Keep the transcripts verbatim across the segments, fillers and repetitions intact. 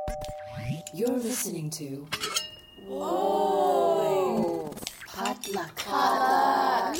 You're listening to Whoa! Potluck. Potluck.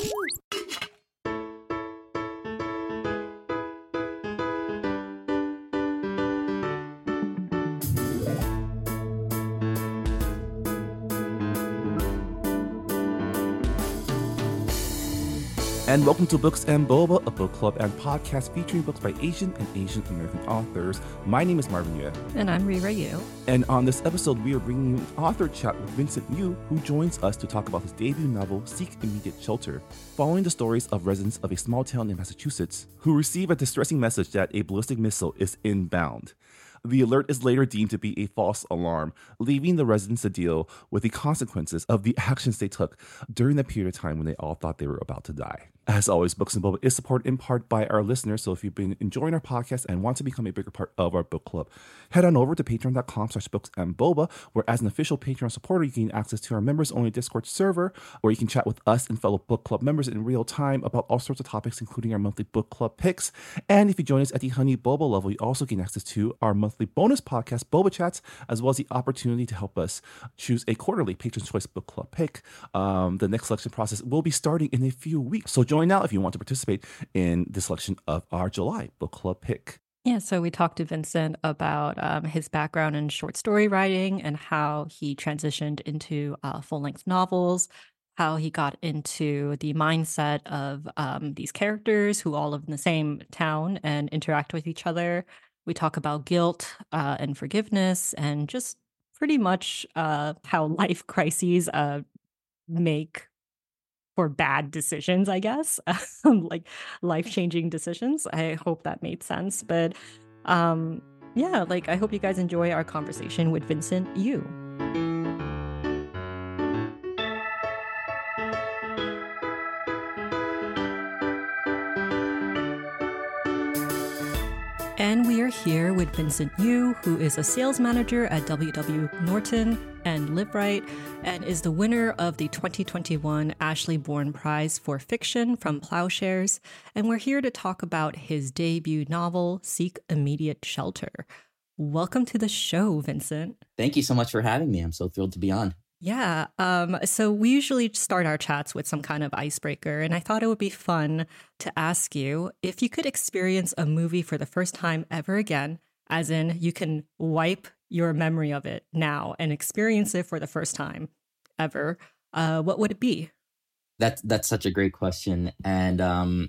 And welcome to Books and Boba, a book club and podcast featuring books by Asian and Asian American authors. My name is Marvin Yue. And I'm Rira Yu. And on this episode, we are bringing you an author chat with Vincent Yu, who joins us to talk about his debut novel, Seek Immediate Shelter, following the stories of residents of a small town in Massachusetts who receive a distressing message that a ballistic missile is inbound. The alert is later deemed to be a false alarm, leaving the residents to deal with the consequences of the actions they took during the period of time when they all thought they were about to die. As always, Books and Boba is supported in part by our listeners, so if you've been enjoying our podcast and want to become a bigger part of our book club, head on over to patreon.com slash books and boba, where as an official Patreon supporter, you gain access to our members-only Discord server, where you can chat with us and fellow book club members in real time about all sorts of topics, including our monthly book club picks. And if you join us at the Honey Boba level, you also gain access to our monthly bonus podcast, Boba Chats, as well as the opportunity to help us choose a quarterly Patron's Choice Book Club pick. Um, the next selection process will be starting in a few weeks, so join now if you want to participate in the selection of our July Book Club pick. Yeah, so we talked to Vincent about um, his background in short story writing and how he transitioned into uh, full-length novels, how he got into the mindset of um, these characters who all live in the same town and interact with each other. We talk about guilt uh, and forgiveness and just pretty much uh, how life crises uh, make for bad decisions, I guess, like life-changing decisions. I hope that made sense. But um, yeah, like I hope you guys enjoy our conversation with Vincent Yu. And we are here with Vincent Yu, who is a sales manager at W W Norton and LiveWrite, and is the winner of the twenty twenty-one Ashley Bourne Prize for Fiction from Plowshares. And we're here to talk about his debut novel, Seek Immediate Shelter. Welcome to the show, Vincent. Thank you so much for having me. I'm so thrilled to be on. Yeah. Um, so we usually start our chats with some kind of icebreaker, and I thought it would be fun to ask you if you could experience a movie for the first time ever again, as in you can wipe your memory of it now and experience it for the first time ever, uh, what would it be? That's that's such a great question, and um,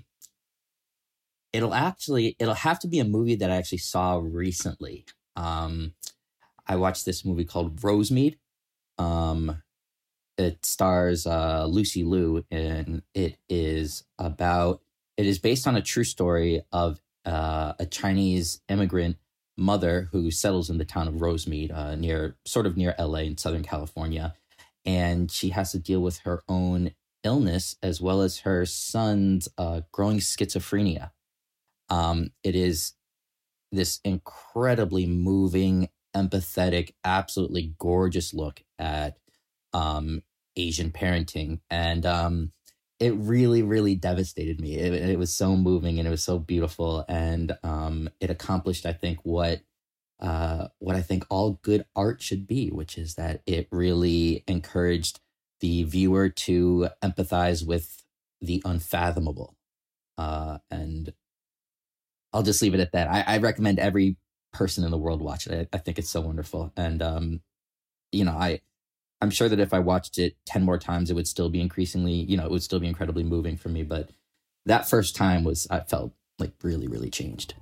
it'll actually it'll have to be a movie that I actually saw recently. Um, I watched this movie called Rosemead. Um, it stars uh, Lucy Liu, and it is about it is based on a true story of uh, a Chinese immigrant mother who settles in the town of Rosemead, uh, near sort of near L A in Southern California, and she has to deal with her own illness as well as her son's uh, growing schizophrenia. Um, it is this incredibly moving, empathetic, absolutely gorgeous look at um, Asian parenting. And um, it really, really devastated me. It, it was so moving and it was so beautiful. And um, it accomplished, I think, what uh, what I think all good art should be, which is that it really encouraged the viewer to empathize with the unfathomable. Uh, and I'll just leave it at that. I, I recommend every person in the world watch it. I, I think it's so wonderful. And, um, you know, I, I'm sure that if I watched it ten more times, it would still be increasingly, you know, it would still be incredibly moving for me. But that first time was, I felt like really, really changed.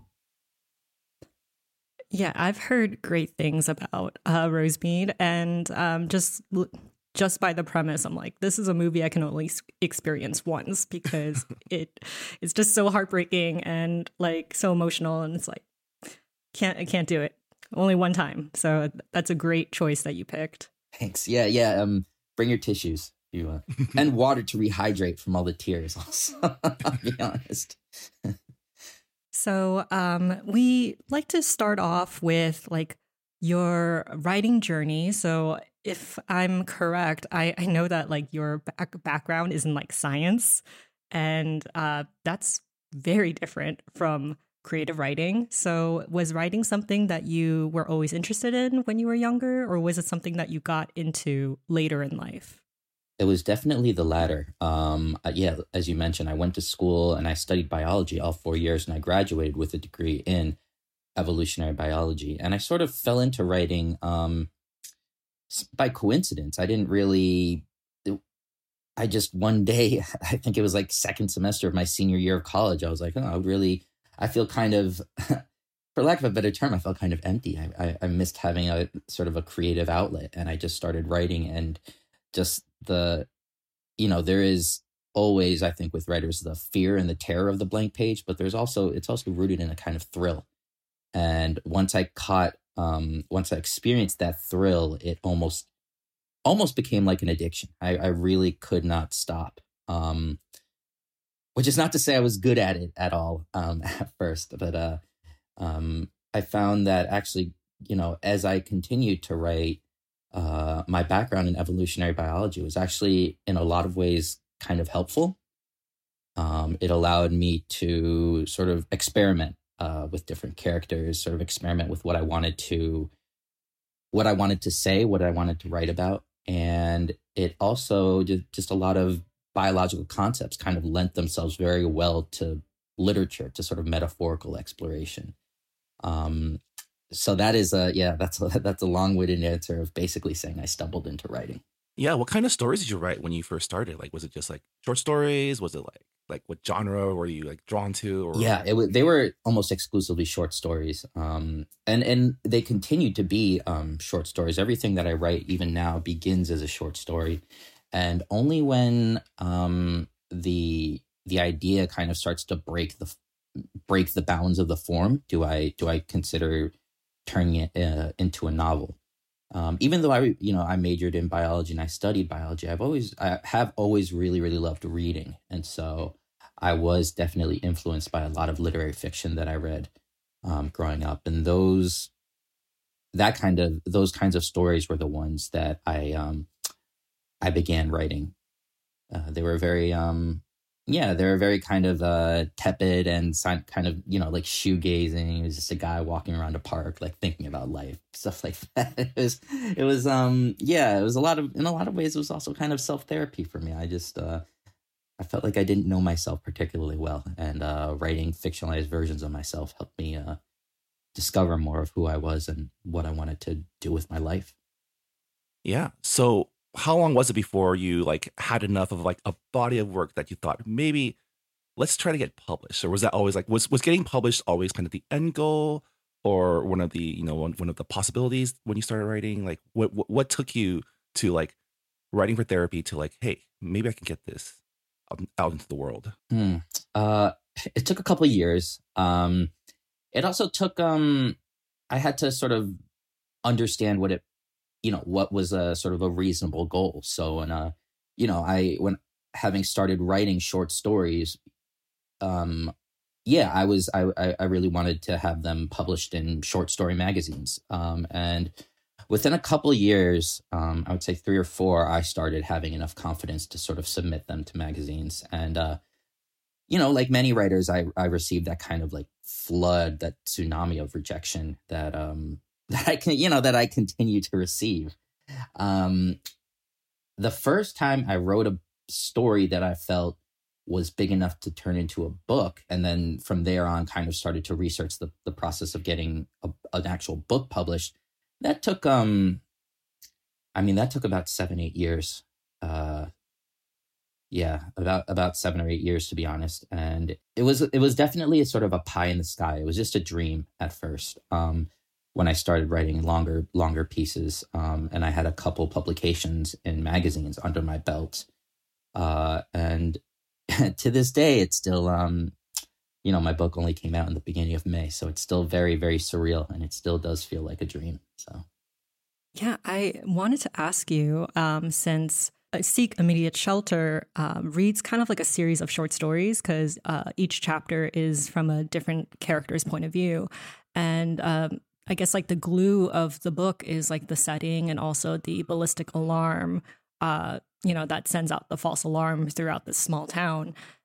Yeah, I've heard great things about uh, Rosemead, and um, just just by the premise, I'm like, this is a movie I can only experience once because it it's just so heartbreaking and like so emotional, and it's like can't I can't do it only one time. So that's a great choice that you picked. Thanks. Yeah, yeah. Um, bring your tissues, you uh, and water to rehydrate from all the tears. Also, I'll be honest. So um, we like to start off with like your writing journey. So if I'm correct, I, I know that like your back- background is in like science, and uh, that's very different from creative writing. So was writing something that you were always interested in when you were younger, or was it something that you got into later in life? It was definitely the latter. Um, uh, yeah, as you mentioned, I went to school and I studied biology all four years, and I graduated with a degree in evolutionary biology. And I sort of fell into writing um, s- by coincidence. I didn't really. I just one day, I think it was like second semester of my senior year of college, I was like, oh, I really, I feel kind of, for lack of a better term, I felt kind of empty. I, I, I missed having a sort of a creative outlet, and I just started writing. And just the, you know, there is always, I think, with writers, the fear and the terror of the blank page, but there's also, it's also rooted in a kind of thrill. And once I caught, um, once I experienced that thrill, it almost, almost became like an addiction. I, I really could not stop. Um, which is not to say I was good at it at all um, at first, but uh, um, I found that actually, you know, as I continued to write, uh, my background in evolutionary biology was actually in a lot of ways kind of helpful. Um, it allowed me to sort of experiment uh, with different characters, sort of experiment with what I wanted to, what I wanted to say, what I wanted to write about. And it also just, just a lot of biological concepts kind of lent themselves very well to literature, to sort of metaphorical exploration. Um, so that is a, yeah, that's a, that's a long-winded answer of basically saying I stumbled into writing. Yeah, what kind of stories did you write when you first started? Like, was it just like short stories? Was it like like what genre were you like drawn to? Or Yeah, it was, they were almost exclusively short stories, um, and and they continue to be um, short stories. Everything that I write, even now, begins as a short story, and only when um, the the idea kind of starts to break the break the bounds of the form do I do I consider turning it uh, into a novel. Um, even though I, you know, I majored in biology and I studied biology, I've always, I have always really, really loved reading. And so I was definitely influenced by a lot of literary fiction that I read um, growing up. And those, that kind of, those kinds of stories were the ones that I, um, I began writing. Uh, they were very, um, yeah, they were very kind of uh, tepid and si- kind of, you know, like shoegazing. It was just a guy walking around a park, like thinking about life, stuff like that. It was, it was, um, yeah, it was a lot of, in a lot of ways, it was also kind of self-therapy for me. I just, uh, I felt like I didn't know myself particularly well, and uh, writing fictionalized versions of myself helped me uh, discover more of who I was and what I wanted to do with my life. yeah. So how long was it before you like had enough of like a body of work that you thought maybe let's try to get published? Or was that always like was was getting published always kind of the end goal, or one of the, you know, one, one of the possibilities when you started writing? Like what, what what took you to like writing for therapy to like, hey, maybe I can get this out, out into the world? Hmm. Uh, it took a couple of years. Um, it also took um, I had to sort of understand what it, you know, what was a sort of a reasonable goal. So, and uh, you know, I when having started writing short stories, um, yeah, I was I I I really wanted to have them published in short story magazines. Um, and within a couple of years, um, I would say three or four, I started having enough confidence to sort of submit them to magazines. And uh, you know, like many writers, I I received that kind of like flood, that tsunami of rejection that um that I can, you know, that I continue to receive. Um, the first time I wrote a story that I felt was big enough to turn into a book, and then from there on kind of started to research the, the process of getting a, an actual book published. That took, um, I mean, that took about seven, eight years. Uh, yeah, about, about seven or eight years, to be honest. And it was, it was definitely a sort of a pie in the sky. It was just a dream at first. Um, when I started writing longer, longer pieces. Um, and I had a couple publications in magazines under my belt. Uh, and to this day, it's still, um, you know, my book only came out in the beginning of May. So it's still very, very surreal, and it still does feel like a dream. So, Yeah, I wanted to ask you, um, since uh, Seek Immediate Shelter um, reads kind of like a series of short stories, because uh, each chapter is from a different character's point of view. And um, I guess like the glue of the book is like the setting and also the ballistic alarm, uh, you know, that sends out the false alarm throughout this small town.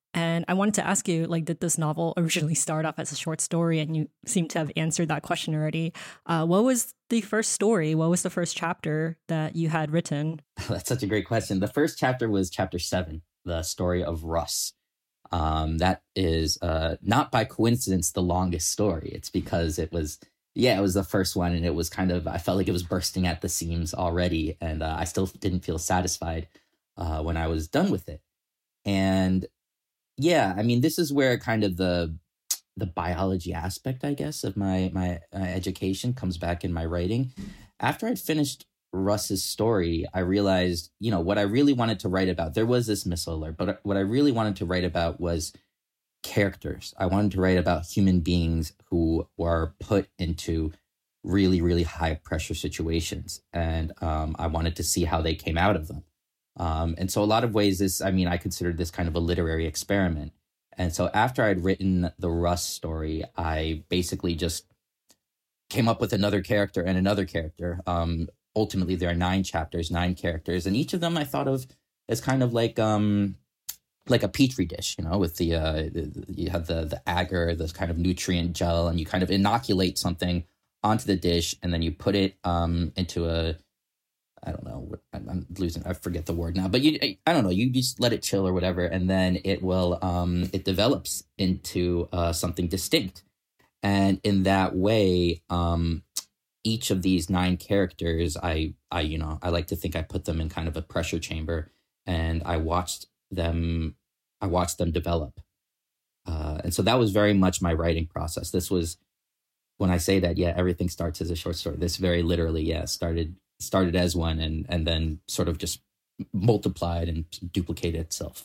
And I wanted to ask you, like, did this novel originally start off as a short story? And you seem to have answered that question already. Uh, what was the first story? What was the first chapter that you had written? That's such a great question. The first chapter was chapter seven, the story of Russ. Um, that is uh, not by coincidence the longest story. It's because it was, yeah, it was the first one. And it was kind of, I felt like it was bursting at the seams already. And uh, I still didn't feel satisfied uh, when I was done with it. And yeah, I mean, this is where kind of the the biology aspect, I guess, of my my uh, education comes back in my writing. After I'd finished Russ's story, I realized, you know, what I really wanted to write about. There was this missile alert, but what I really wanted to write about was characters. I wanted to write about human beings who were put into really, really high pressure situations, and um, I wanted to see how they came out of them. Um, and so a lot of ways this, I mean, I considered this kind of a literary experiment. And so after I'd written the Russ story, I basically just came up with another character and another character. Um, ultimately, there are nine chapters, nine characters, and each of them I thought of as kind of like um, like a petri dish, you know, with the, uh, the you have the the agar, this kind of nutrient gel, and you kind of inoculate something onto the dish, and then you put it um, into a I don't know. I'm losing. I forget the word now, but you, I don't know. You just let it chill or whatever, and then it will. Um, it develops into uh, something distinct, and in that way, um, each of these nine characters, I, I, you know, I like to think I put them in kind of a pressure chamber, and I watched them. I watched them develop, uh, and so that was very much my writing process. This was when I say that. Yeah, everything starts as a short story. This very literally, yeah, started. started as one and and then sort of just multiplied and duplicated itself.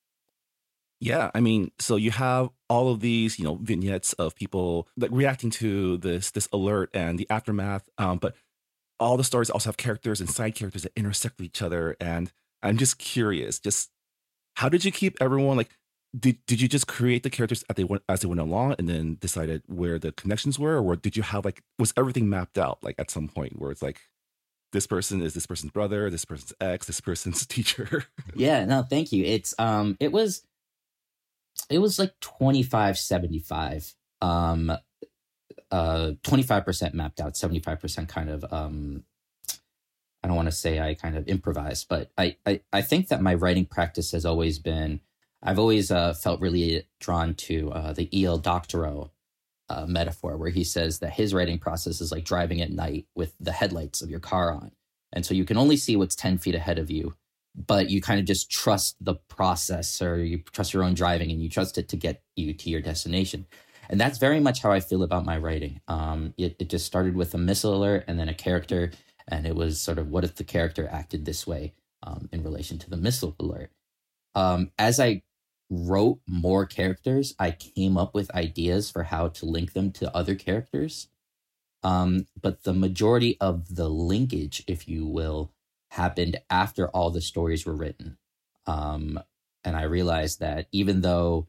Yeah, I mean, so you have all of these, you know, vignettes of people like reacting to this this alert and the aftermath. Um, but all the stories also have characters and side characters that intersect with each other. And I'm just curious, just how did you keep everyone like? Did did you just create the characters as they went as they went along and then decided where the connections were, or did you have like was everything mapped out like at some point where it's like, this person is this person's brother, this person's ex, this person's teacher? Yeah, no, thank you. It's um it was it was like twenty-five seventy-five. Um uh twenty-five percent mapped out, seventy-five percent kind of um I don't want to say I kind of improvised, but I, I I think that my writing practice has always been I've always uh, felt really drawn to uh, the Il Doctoro Uh, metaphor, where he says that his writing process is like driving at night with the headlights of your car on. And so you can only see what's ten feet ahead of you, but you kind of just trust the process, or you trust your own driving and you trust it to get you to your destination. And that's very much how I feel about my writing. Um, it, it just started with a missile alert and then a character. And it was sort of, what if the character acted this way um, in relation to the missile alert? Um, as I wrote more characters, I came up with ideas for how to link them to other characters. Um, but the majority of the linkage, if you will, happened after all the stories were written. Um, and I realized that even though,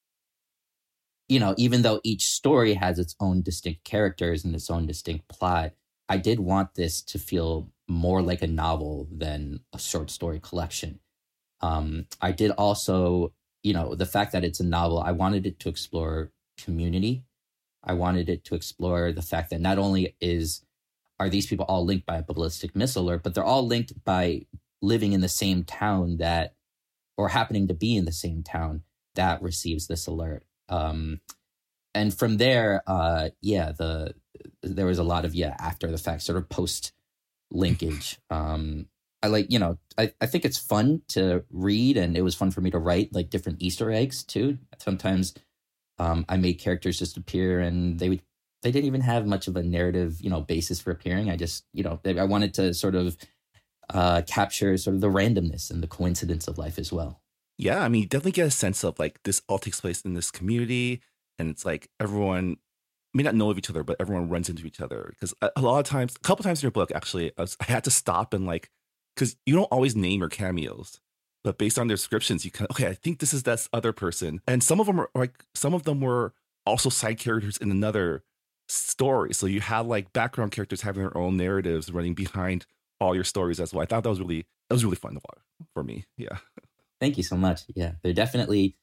you know, even though each story has its own distinct characters and its own distinct plot, I did want this to feel more like a novel than a short story collection. Um, I did also You know, the fact that it's a novel, I wanted it to explore community. I wanted it to explore the fact that not only is are these people all linked by a ballistic missile alert, but they're all linked by living in the same town that, or happening to be in the same town that receives this alert. Um, and from there, uh, yeah, the there was a lot of yeah after the fact sort of post linkage. Um, I like, you know, I, I think it's fun to read, and it was fun for me to write like different Easter eggs too. Sometimes um, I made characters just appear, and they would they didn't even have much of a narrative, you know, basis for appearing. I just, you know, I wanted to sort of uh, capture sort of the randomness and the coincidence of life as well. Yeah, I mean, you definitely get a sense of like this all takes place in this community, and it's like everyone may not know of each other, but everyone runs into each other. Because a, a lot of times, a couple times in your book, actually, I, was, I had to stop and like. Because you don't always name your cameos, but based on their descriptions, you kind of, okay, I think this is that other person. And some of them are like, some of them were also side characters in another story. So you have like background characters having their own narratives running behind all your stories as well. I thought that was really, that was really fun to watch for me. Yeah. Thank you so much. Yeah, they're definitely,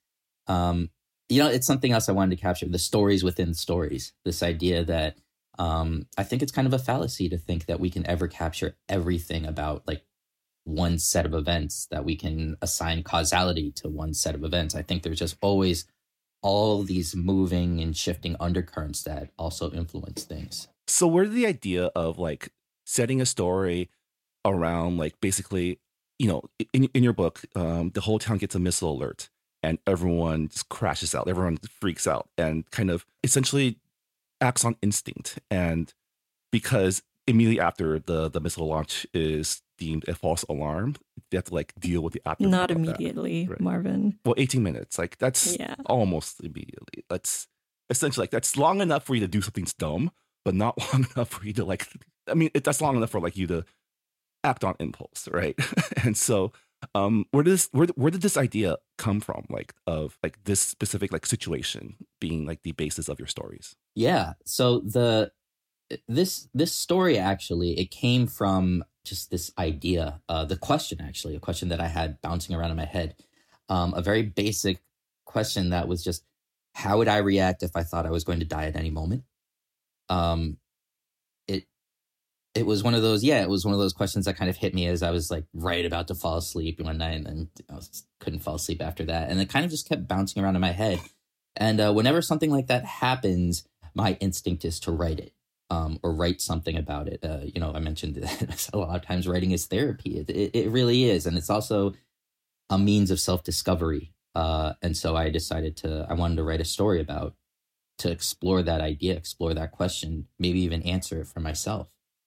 Um, you know, it's something else I wanted to capture, the stories within stories. This idea that um, I think it's kind of a fallacy to think that we can ever capture everything about like one set of events, that we can assign causality to one set of events. I think there's just always all these moving and shifting undercurrents that also influence things. So where did the idea of like setting a story around like basically, you know, in, in your book, um, the whole town gets a missile alert and everyone just crashes out, everyone freaks out and kind of essentially acts on instinct. And because immediately after the, the missile launch is deemed a false alarm, they have to like deal with the aftermath. Not of immediately, that. Right. Marvin. Well, eighteen minutes, like that's Yeah. almost immediately. That's essentially like that's long enough for you to do something dumb, but not long enough for you to like, I mean, it, that's long enough for like you to act on impulse, right? And so um where does where where did this idea come from, like of like this specific like situation being like the basis of your stories? Yeah. So the this this story actually, it came from just this idea, uh, the question actually, a question that I had bouncing around in my head, um, a very basic question that was just, how would I react if I thought I was going to die at any moment? Um, it it was one of those, yeah, it was one of those questions that kind of hit me as I was like right about to fall asleep one night, and then I was, couldn't fall asleep after that, and it kind of just kept bouncing around in my head. And uh, whenever something like that happens, my instinct is to write it. Um, or write something about it. Uh, you know, I mentioned that a lot of times writing is therapy. It, it, it really is. And it's also a means of self-discovery. Uh, and so I decided to, I wanted to write a story about, to explore that idea, explore that question, maybe even answer it for myself.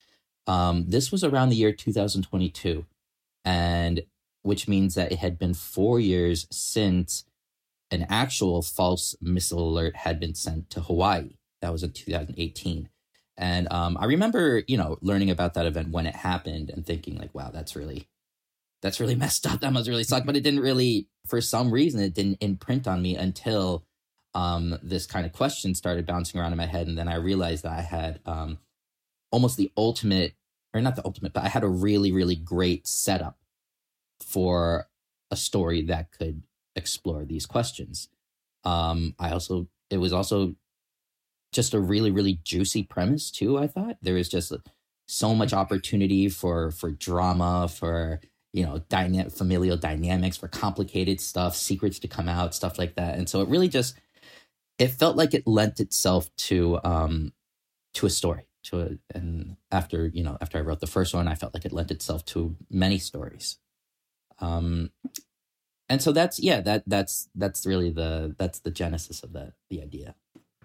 Um, this was around the year two thousand twenty-two, and which means that it had been four years since an actual false missile alert had been sent to Hawaii. That was in two thousand eighteen. And um, I remember, you know, learning about that event when it happened and thinking like, wow, that's really, that's really messed up. That must really suck. But it didn't really, for some reason, it didn't imprint on me until um, this kind of question started bouncing around in my head. And then I realized that I had um, almost the ultimate, or not the ultimate, but I had a really, really great setup for a story that could explore these questions. Um, I also, it was also just a really, really juicy premise too, I thought. There was just so much opportunity for for drama, for, you know, dyna- familial dynamics, for complicated stuff, secrets to come out, stuff like that. And so it really just, it felt like it lent itself to um to a story. To a, and after, you know, after I wrote the first one, I felt like it lent itself to many stories. Um and so that's yeah, that that's that's really the that's the genesis of that, the idea.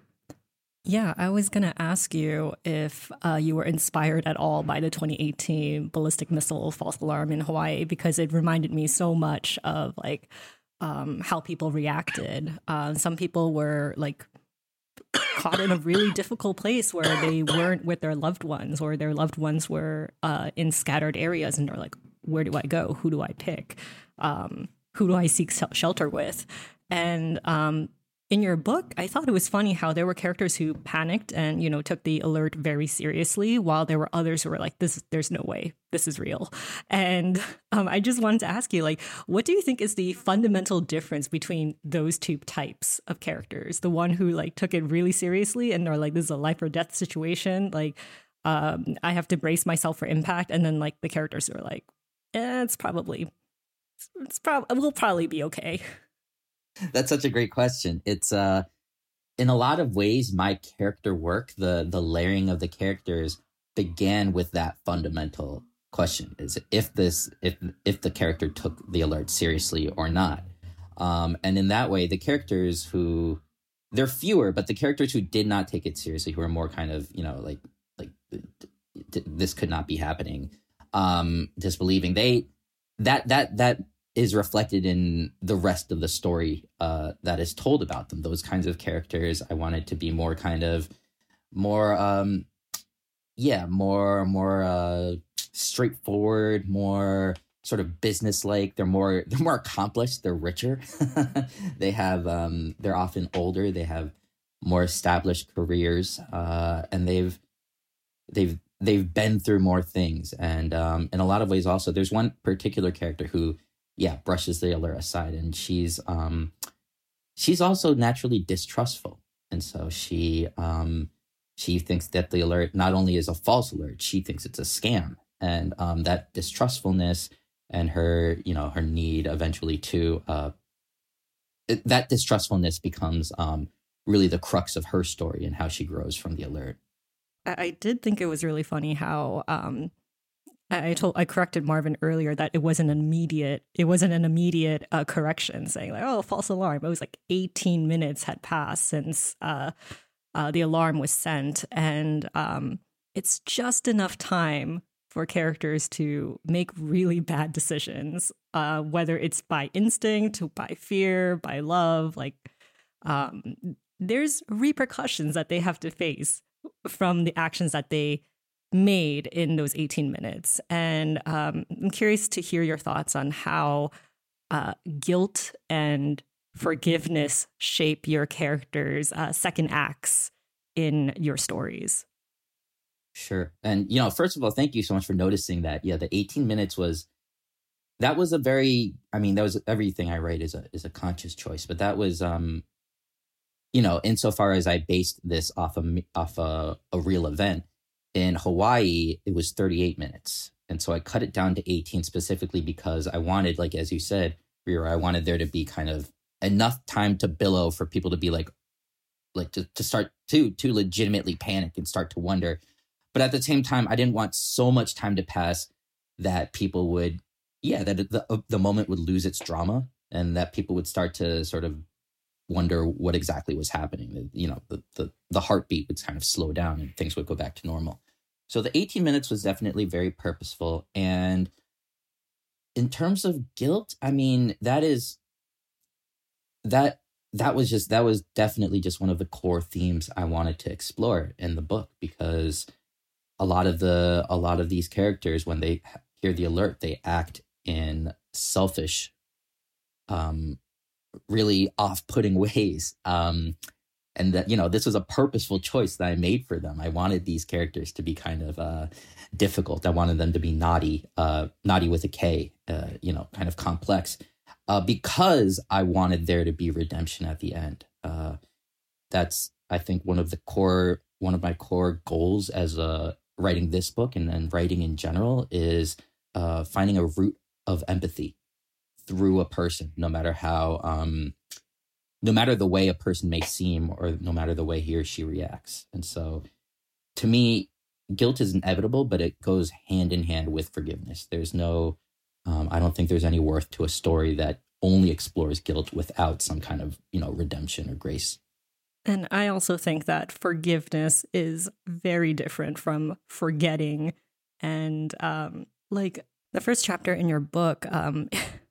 Yeah, I was going to ask you if uh, you were inspired at all by the twenty eighteen ballistic missile false alarm in Hawaii, because it reminded me so much of like um, how people reacted. Uh, some people were like caught in a really difficult place where they weren't with their loved ones, or their loved ones were uh, in scattered areas, and they're like, where do I go? Who do I pick? Um, who do I seek shelter with? And um, in your book, I thought it was funny how there were characters who panicked and, you know, took the alert very seriously, while there were others who were like, this, there's no way this is real. And um, I just wanted to ask you, like, what do you think is the fundamental difference between those two types of characters? The one who like took it really seriously and are like, this is a life or death situation. Like, um, I have to brace myself for impact. And then like the characters who are like, eh, it's probably, it's, it's probably, we'll probably be okay. That's such a great question. It's uh, in a lot of ways, my character work, the the layering of the characters began with that fundamental question: is if this if if the character took the alert seriously or not. Um, and in that way, the characters who they're fewer, but the characters who did not take it seriously, who are more kind of, you know, like like this could not be happening, um, disbelieving, they that that that. is reflected in the rest of the story uh, that is told about them. Those kinds of characters, I wanted to be more kind of more, um, yeah, more, more uh, straightforward, more sort of business-like. They're more, they're more accomplished. They're richer. They have, um, they're often older. They have more established careers, uh, and they've, they've, they've been through more things. And um, in a lot of ways, also, there's one particular character who, yeah, brushes the alert aside, and she's um, she's also naturally distrustful. And so she um, she thinks that the alert not only is a false alert, she thinks it's a scam. And um, that distrustfulness and her, you know, her need eventually to, uh, it, that distrustfulness becomes um, really the crux of her story and how she grows from the alert. I, I did think it was really funny how um, I, I told I corrected Marvin earlier that it wasn't an immediate it wasn't an immediate uh, correction saying like, oh, false alarm. It was like eighteen minutes had passed since uh, uh, the alarm was sent, and um, it's just enough time for characters to make really bad decisions, uh, whether it's by instinct, by fear, by love. Like, um, there's repercussions that they have to face from the actions that they made in those eighteen minutes. And um, I'm curious to hear your thoughts on how uh, guilt and forgiveness shape your characters' uh, second acts in your stories. Sure. And, you know, first of all, thank you so much for noticing that. Yeah, the eighteen minutes was, that was a very, I mean, that was everything I write is a is a conscious choice. But that was, um, you know, insofar as I based this off of, off a, a real event, in Hawaii, it was thirty-eight minutes. And so I cut it down to eighteen specifically because I wanted, like, as you said, Rira, I wanted there to be kind of enough time to billow for people to be like, like to, to start to, to legitimately panic and start to wonder. But at the same time, I didn't want so much time to pass that people would, yeah, that the, the moment would lose its drama and that people would start to sort of wonder what exactly was happening. You know, the, the, the heartbeat would kind of slow down and things would go back to normal. So the eighteen minutes was definitely very purposeful. And in terms of guilt, I mean, that is, that, that was just, that was definitely just one of the core themes I wanted to explore in the book, because a lot of the, a lot of these characters, when they hear the alert, they act in selfish, um, really off-putting ways. Um, and that, you know, this was a purposeful choice that I made for them. I wanted these characters to be kind of uh, difficult. I wanted them to be naughty, uh, naughty with a K, uh, you know, kind of complex, uh, because I wanted there to be redemption at the end. Uh, that's, I think, one of the core, one of my core goals as a writing this book and then writing in general is uh, finding a root of empathy through a person, no matter how, um, no matter the way a person may seem or no matter the way he or she reacts. And so to me, guilt is inevitable, but it goes hand in hand with forgiveness. There's no, um, I don't think there's any worth to a story that only explores guilt without some kind of, you know, redemption or grace. And I also think that forgiveness is very different from forgetting. And um, like the first chapter in your book, um,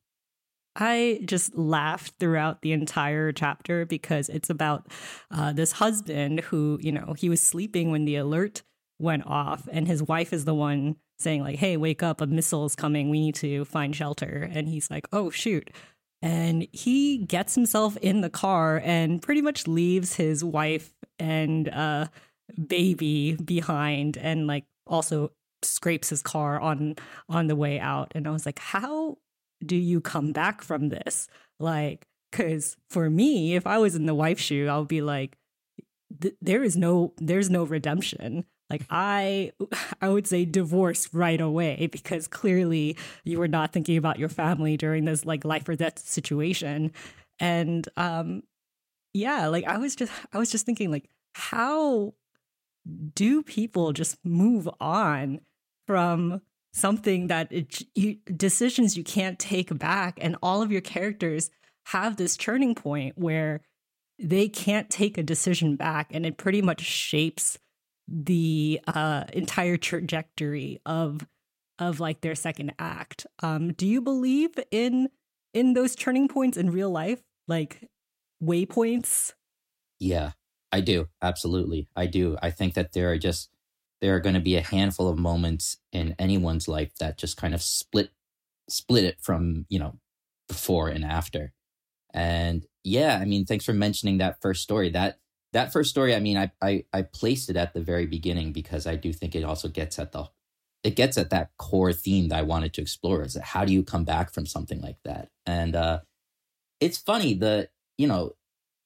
I just laughed throughout the entire chapter because it's about uh, this husband who, you know, he was sleeping when the alert went off and his wife is the one saying like, hey, wake up, a missile is coming. We need to find shelter. And he's like, oh, shoot. And he gets himself in the car and pretty much leaves his wife and uh, baby behind and like also scrapes his car on on the way out. And I was like, how do you come back from this? Like, because for me, if I was in the wife's shoe, I would be like, th- there is no, there's no redemption. Like I, I would say divorce right away because clearly you were not thinking about your family during this like life or death situation. And um, yeah, like I was just, I was just thinking like, how do people just move on from something that it, you, decisions you can't take back, and all of your characters have this turning point where they can't take a decision back, and it pretty much shapes the uh, entire trajectory of of like their second act. Um, do you believe in in those turning points in real life, like waypoints? Yeah, I do. Absolutely, I do. I think that there are just there are going to be a handful of moments in anyone's life that just kind of split split it from, you know, before and after. And yeah, I mean, thanks for mentioning that first story. That That first story, I mean, I, I I placed it at the very beginning because I do think it also gets at the, it gets at that core theme that I wanted to explore. Is that how do you come back from something like that? And uh, it's funny, the, you know,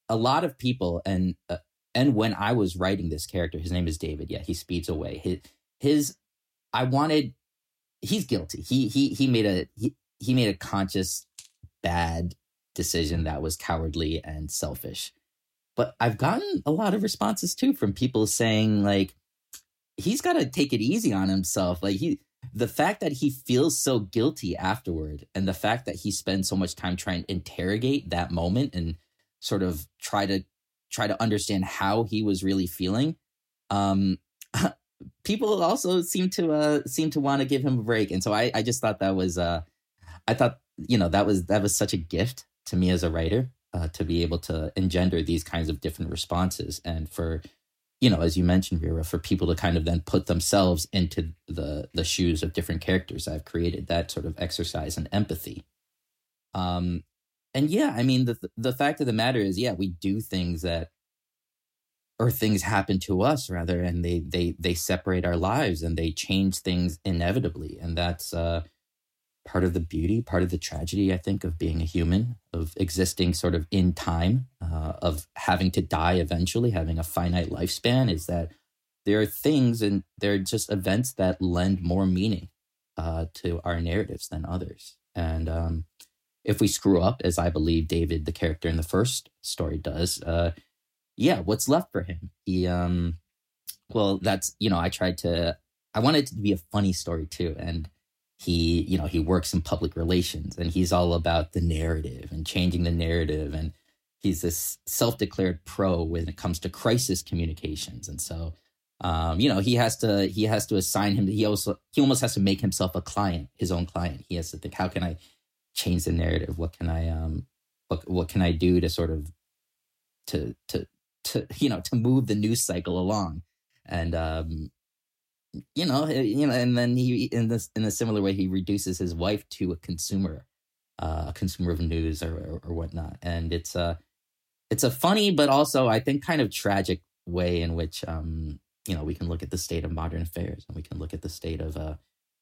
a lot of people, and uh, and when I was writing this character, his name is David. Yeah, he speeds away. His, his I wanted. He's guilty. He he he made a he, he made a conscious bad decision that was cowardly and selfish. But I've gotten a lot of responses too from people saying like he's got to take it easy on himself. Like he, the fact that he feels so guilty afterward, and the fact that he spends so much time trying to interrogate that moment and sort of try to try to understand how he was really feeling. Um, people also seem to uh, seem to want to give him a break, and so I, I just thought that was uh, I thought you know that was that was such a gift to me as a writer. Uh, to be able to engender these kinds of different responses, and for, you know, as you mentioned, Vera, for people to kind of then put themselves into the the shoes of different characters I've created, that sort of exercise in empathy. Um, and yeah, I mean, the the fact of the matter is, yeah, we do things that, or things happen to us rather, and they they they separate our lives and they change things inevitably, and that's uh, part of the beauty, part of the tragedy, I think, of being a human, of existing sort of in time, uh, of having to die eventually, having a finite lifespan, is that there are things and there are just events that lend more meaning uh, to our narratives than others. And um, if we screw up, as I believe David, the character in the first story, does, uh, yeah, what's left for him? He, um, well, that's, you know, I tried to, I wanted it to be a funny story too. And He, you know, he works in public relations, and he's all about the narrative and changing the narrative. And he's this self-declared pro when it comes to crisis communications. And so, um, you know, he has to, he has to assign him. He also, he almost has to make himself a client, his own client. He has to think, how can I change the narrative? What can I, um, what, what can I do to sort of, to, to, to, you know, to move the news cycle along? And, um, you know, you know, and then he, in this, in a similar way, he reduces his wife to a consumer, uh, a consumer of news or, or, or whatnot. And it's a, it's a funny, but also I think kind of tragic way in which, um, you know, we can look at the state of modern affairs, and we can look at the state of, uh,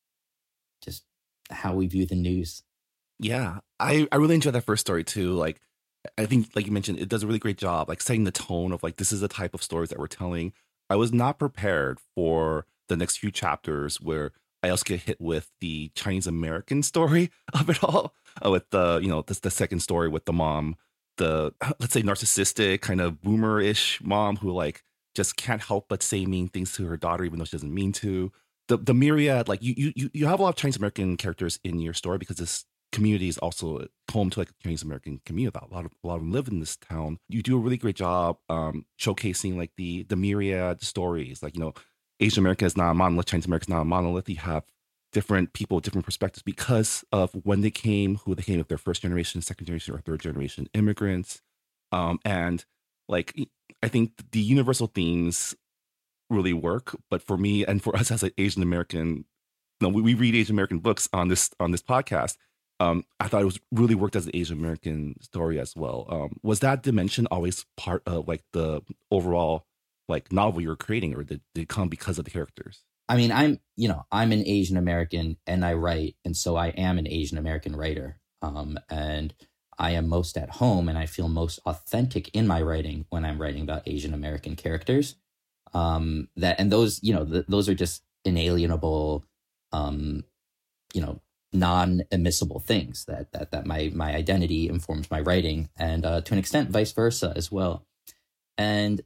just how we view the news. Yeah, I, I really enjoyed that first story too. Like, I think, like you mentioned, it does a really great job, like setting the tone of like, this is the type of stories that we're telling. I was not prepared for the next few chapters where I also get hit with the Chinese American story of it all, uh, with the, you know, the, the second story with the mom, the, let's say, narcissistic kind of boomer-ish mom who like just can't help but say mean things to her daughter, even though she doesn't mean to. The the myriad, like you you you have a lot of Chinese American characters in your story because this community is also home to like a Chinese American community. A lot of a lot of them live in this town. You do a really great job um, showcasing like the the myriad stories, like, you know, Asian American is not a monolith, Chinese American is not a monolith. You have different people, different perspectives because of when they came, who they came, if they're first generation, second generation, or third generation immigrants. Um, and like, I think the universal themes really work. But for me and for us as an Asian American, you know, we, we read Asian American books on this on this podcast. Um, I thought it was really worked as an Asian American story as well. Um, was that dimension always part of like the overall like novel you're creating, or did, did it come because of the characters? I mean, I'm, you know, I'm an Asian American and I write, and so I am an Asian American writer. Um, and I am most at home and I feel most authentic in my writing when I'm writing about Asian American characters. Um, that, and those, you know, th- those are just inalienable, um, you know, non-immiscible things that, that, that my, my identity informs my writing, and, uh, to an extent, vice versa as well. And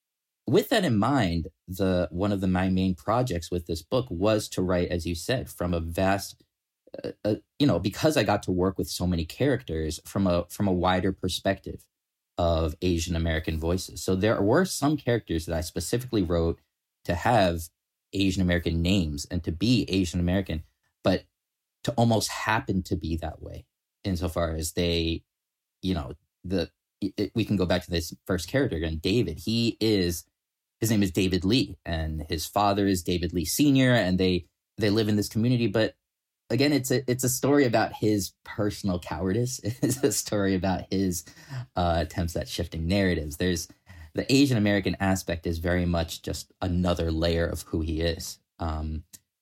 with that in mind, the one of the my main projects with this book was to write, as you said, from a vast, uh, uh, you know, because I got to work with so many characters from a from a wider perspective of Asian American voices. So there were some characters that I specifically wrote to have Asian American names and to be Asian American, but to almost happen to be that way, insofar as they, you know, the it, we can go back to this first character again, David. He is. His name is David Lee, and his father is David Lee Senior, and they they live in this community. But again, it's a it's a story about his personal cowardice. It's a story about his uh, attempts at shifting narratives. There's the Asian American aspect is very much just another layer of who he is. Um,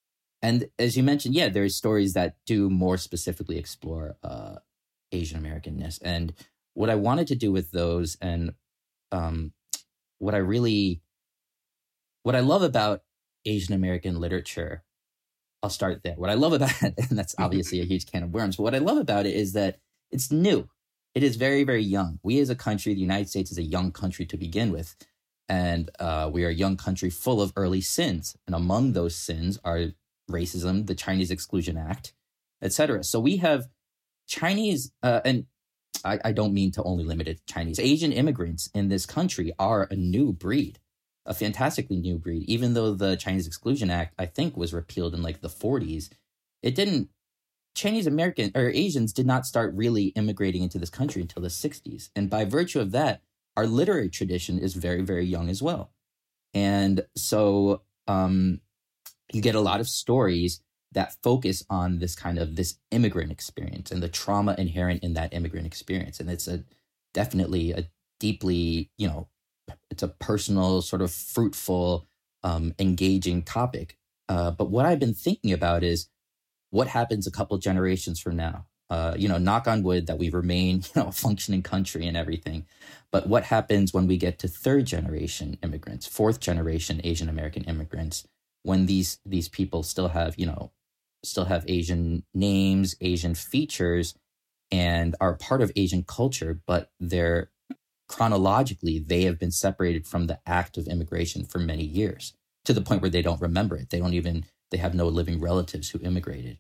and as you mentioned, yeah, there's stories that do more specifically explore uh, Asian Americanness. And what I wanted to do with those, and um, what I really, what I love about Asian American literature, I'll start there. What I love about it, and that's obviously a huge can of worms, but what I love about it is that it's new. It is very, very young. We as a country, the United States is a young country to begin with. And uh, we are a young country full of early sins. And among those sins are racism, the Chinese Exclusion Act, et cetera. So we have Chinese, uh, and I, I don't mean to only limit it to Chinese, Asian immigrants in this country are a new breed, a fantastically new breed. Even though the Chinese Exclusion Act, I think, was repealed in like the forties, it didn't, Chinese American or Asians did not start really immigrating into this country until the sixties. And by virtue of that, our literary tradition is very, very young as well. And so um, you get a lot of stories that focus on this kind of this immigrant experience and the trauma inherent in that immigrant experience. And it's a definitely a deeply, you know, it's a personal, sort of fruitful, um, engaging topic. Uh, but what I've been thinking about is what happens a couple generations from now. Uh, you know, knock on wood that we remain, you know, a functioning country and everything. But what happens when we get to third generation immigrants, fourth generation Asian American immigrants, when these these people still have, you know, still have Asian names, Asian features, and are part of Asian culture, but they're chronologically, they have been separated from the act of immigration for many years, to the point where they don't remember it. They don't even, they have no living relatives who immigrated.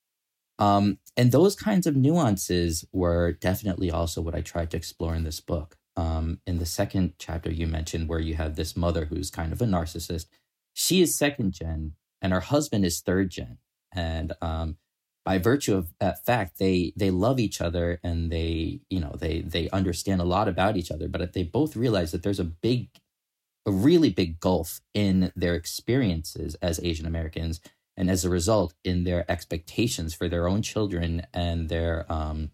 Um, and those kinds of nuances were definitely also what I tried to explore in this book. Um, in the second chapter you mentioned, where you have this mother who's kind of a narcissist, she is second gen and her husband is third gen. And um, by virtue of that fact, they they love each other and they, you know, they they understand a lot about each other, but they both realize that there's a big, a really big gulf in their experiences as Asian Americans. And as a result, in their expectations for their own children and their, um,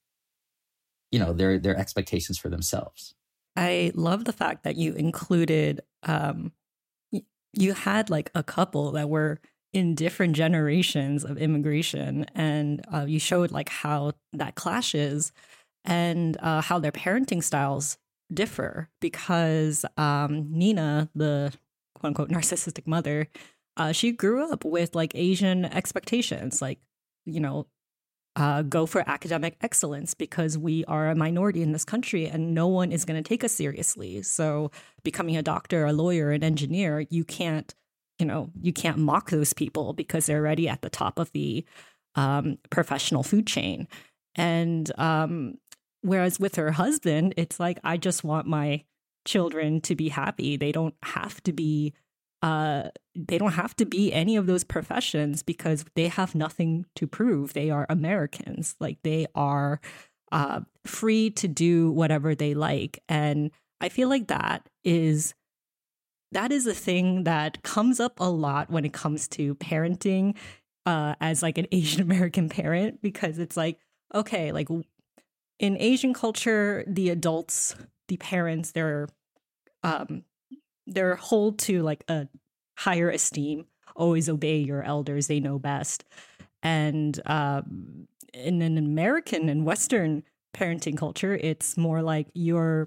you know, their their expectations for themselves. I love the fact that you included, um, y- you had like a couple that were in different generations of immigration, and uh, you showed like how that clashes and uh, how their parenting styles differ, because um, Nina, the quote unquote narcissistic mother, Uh, she grew up with like Asian expectations, like, you know, uh, go for academic excellence because we are a minority in this country and no one is going to take us seriously. So becoming a doctor, a lawyer, an engineer, you can't, you know, you can't mock those people because they're already at the top of the um, professional food chain. And um, whereas with her husband, it's like, I just want my children to be happy. They don't have to be Uh, they don't have to be any of those professions because they have nothing to prove. They are Americans. Like, they are uh, free to do whatever they like. And I feel like that is that is a thing that comes up a lot when it comes to parenting uh, as like an Asian American parent, because it's like, okay, like in Asian culture, the adults, the parents, they're um, they're hold to like a higher esteem, always obey your elders, they know best. And um, in an American and Western parenting culture, it's more like your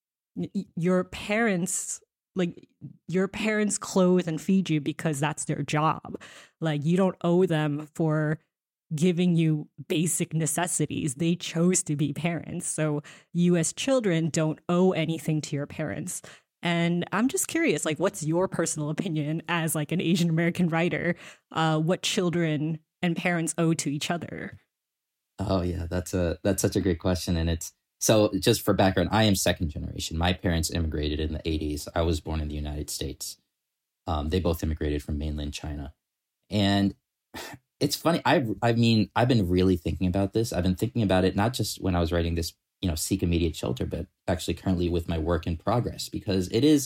your parents, like your parents clothe and feed you because that's their job. Like, you don't owe them for giving you basic necessities. They chose to be parents. So you as children don't owe anything to your parents. And I'm just curious, like, what's your personal opinion as like an Asian American writer, uh, what children and parents owe to each other? Oh yeah, that's a that's such a great question. And it's, so just for background, I am second generation. My parents immigrated in the eighties. I was born in the United States. Um, they both immigrated from mainland China. And it's funny, I I mean, I've been really thinking about this. I've been thinking about it not just when I was writing this, you know, Seek Immediate Shelter, but actually currently with my work in progress, because it is,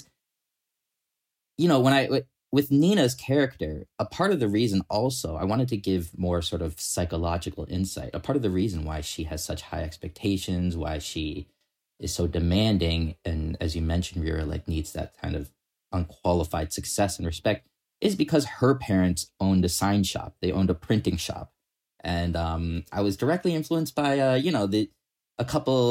you know, when I, with Nina's character, a part of the reason also, I wanted to give more sort of psychological insight. A part of the reason why she has such high expectations, why she is so demanding, and as you mentioned, Rira, like needs that kind of unqualified success and respect, is because her parents owned a sign shop. They owned a printing shop. And um, I was directly influenced by, uh, you know, the, a couple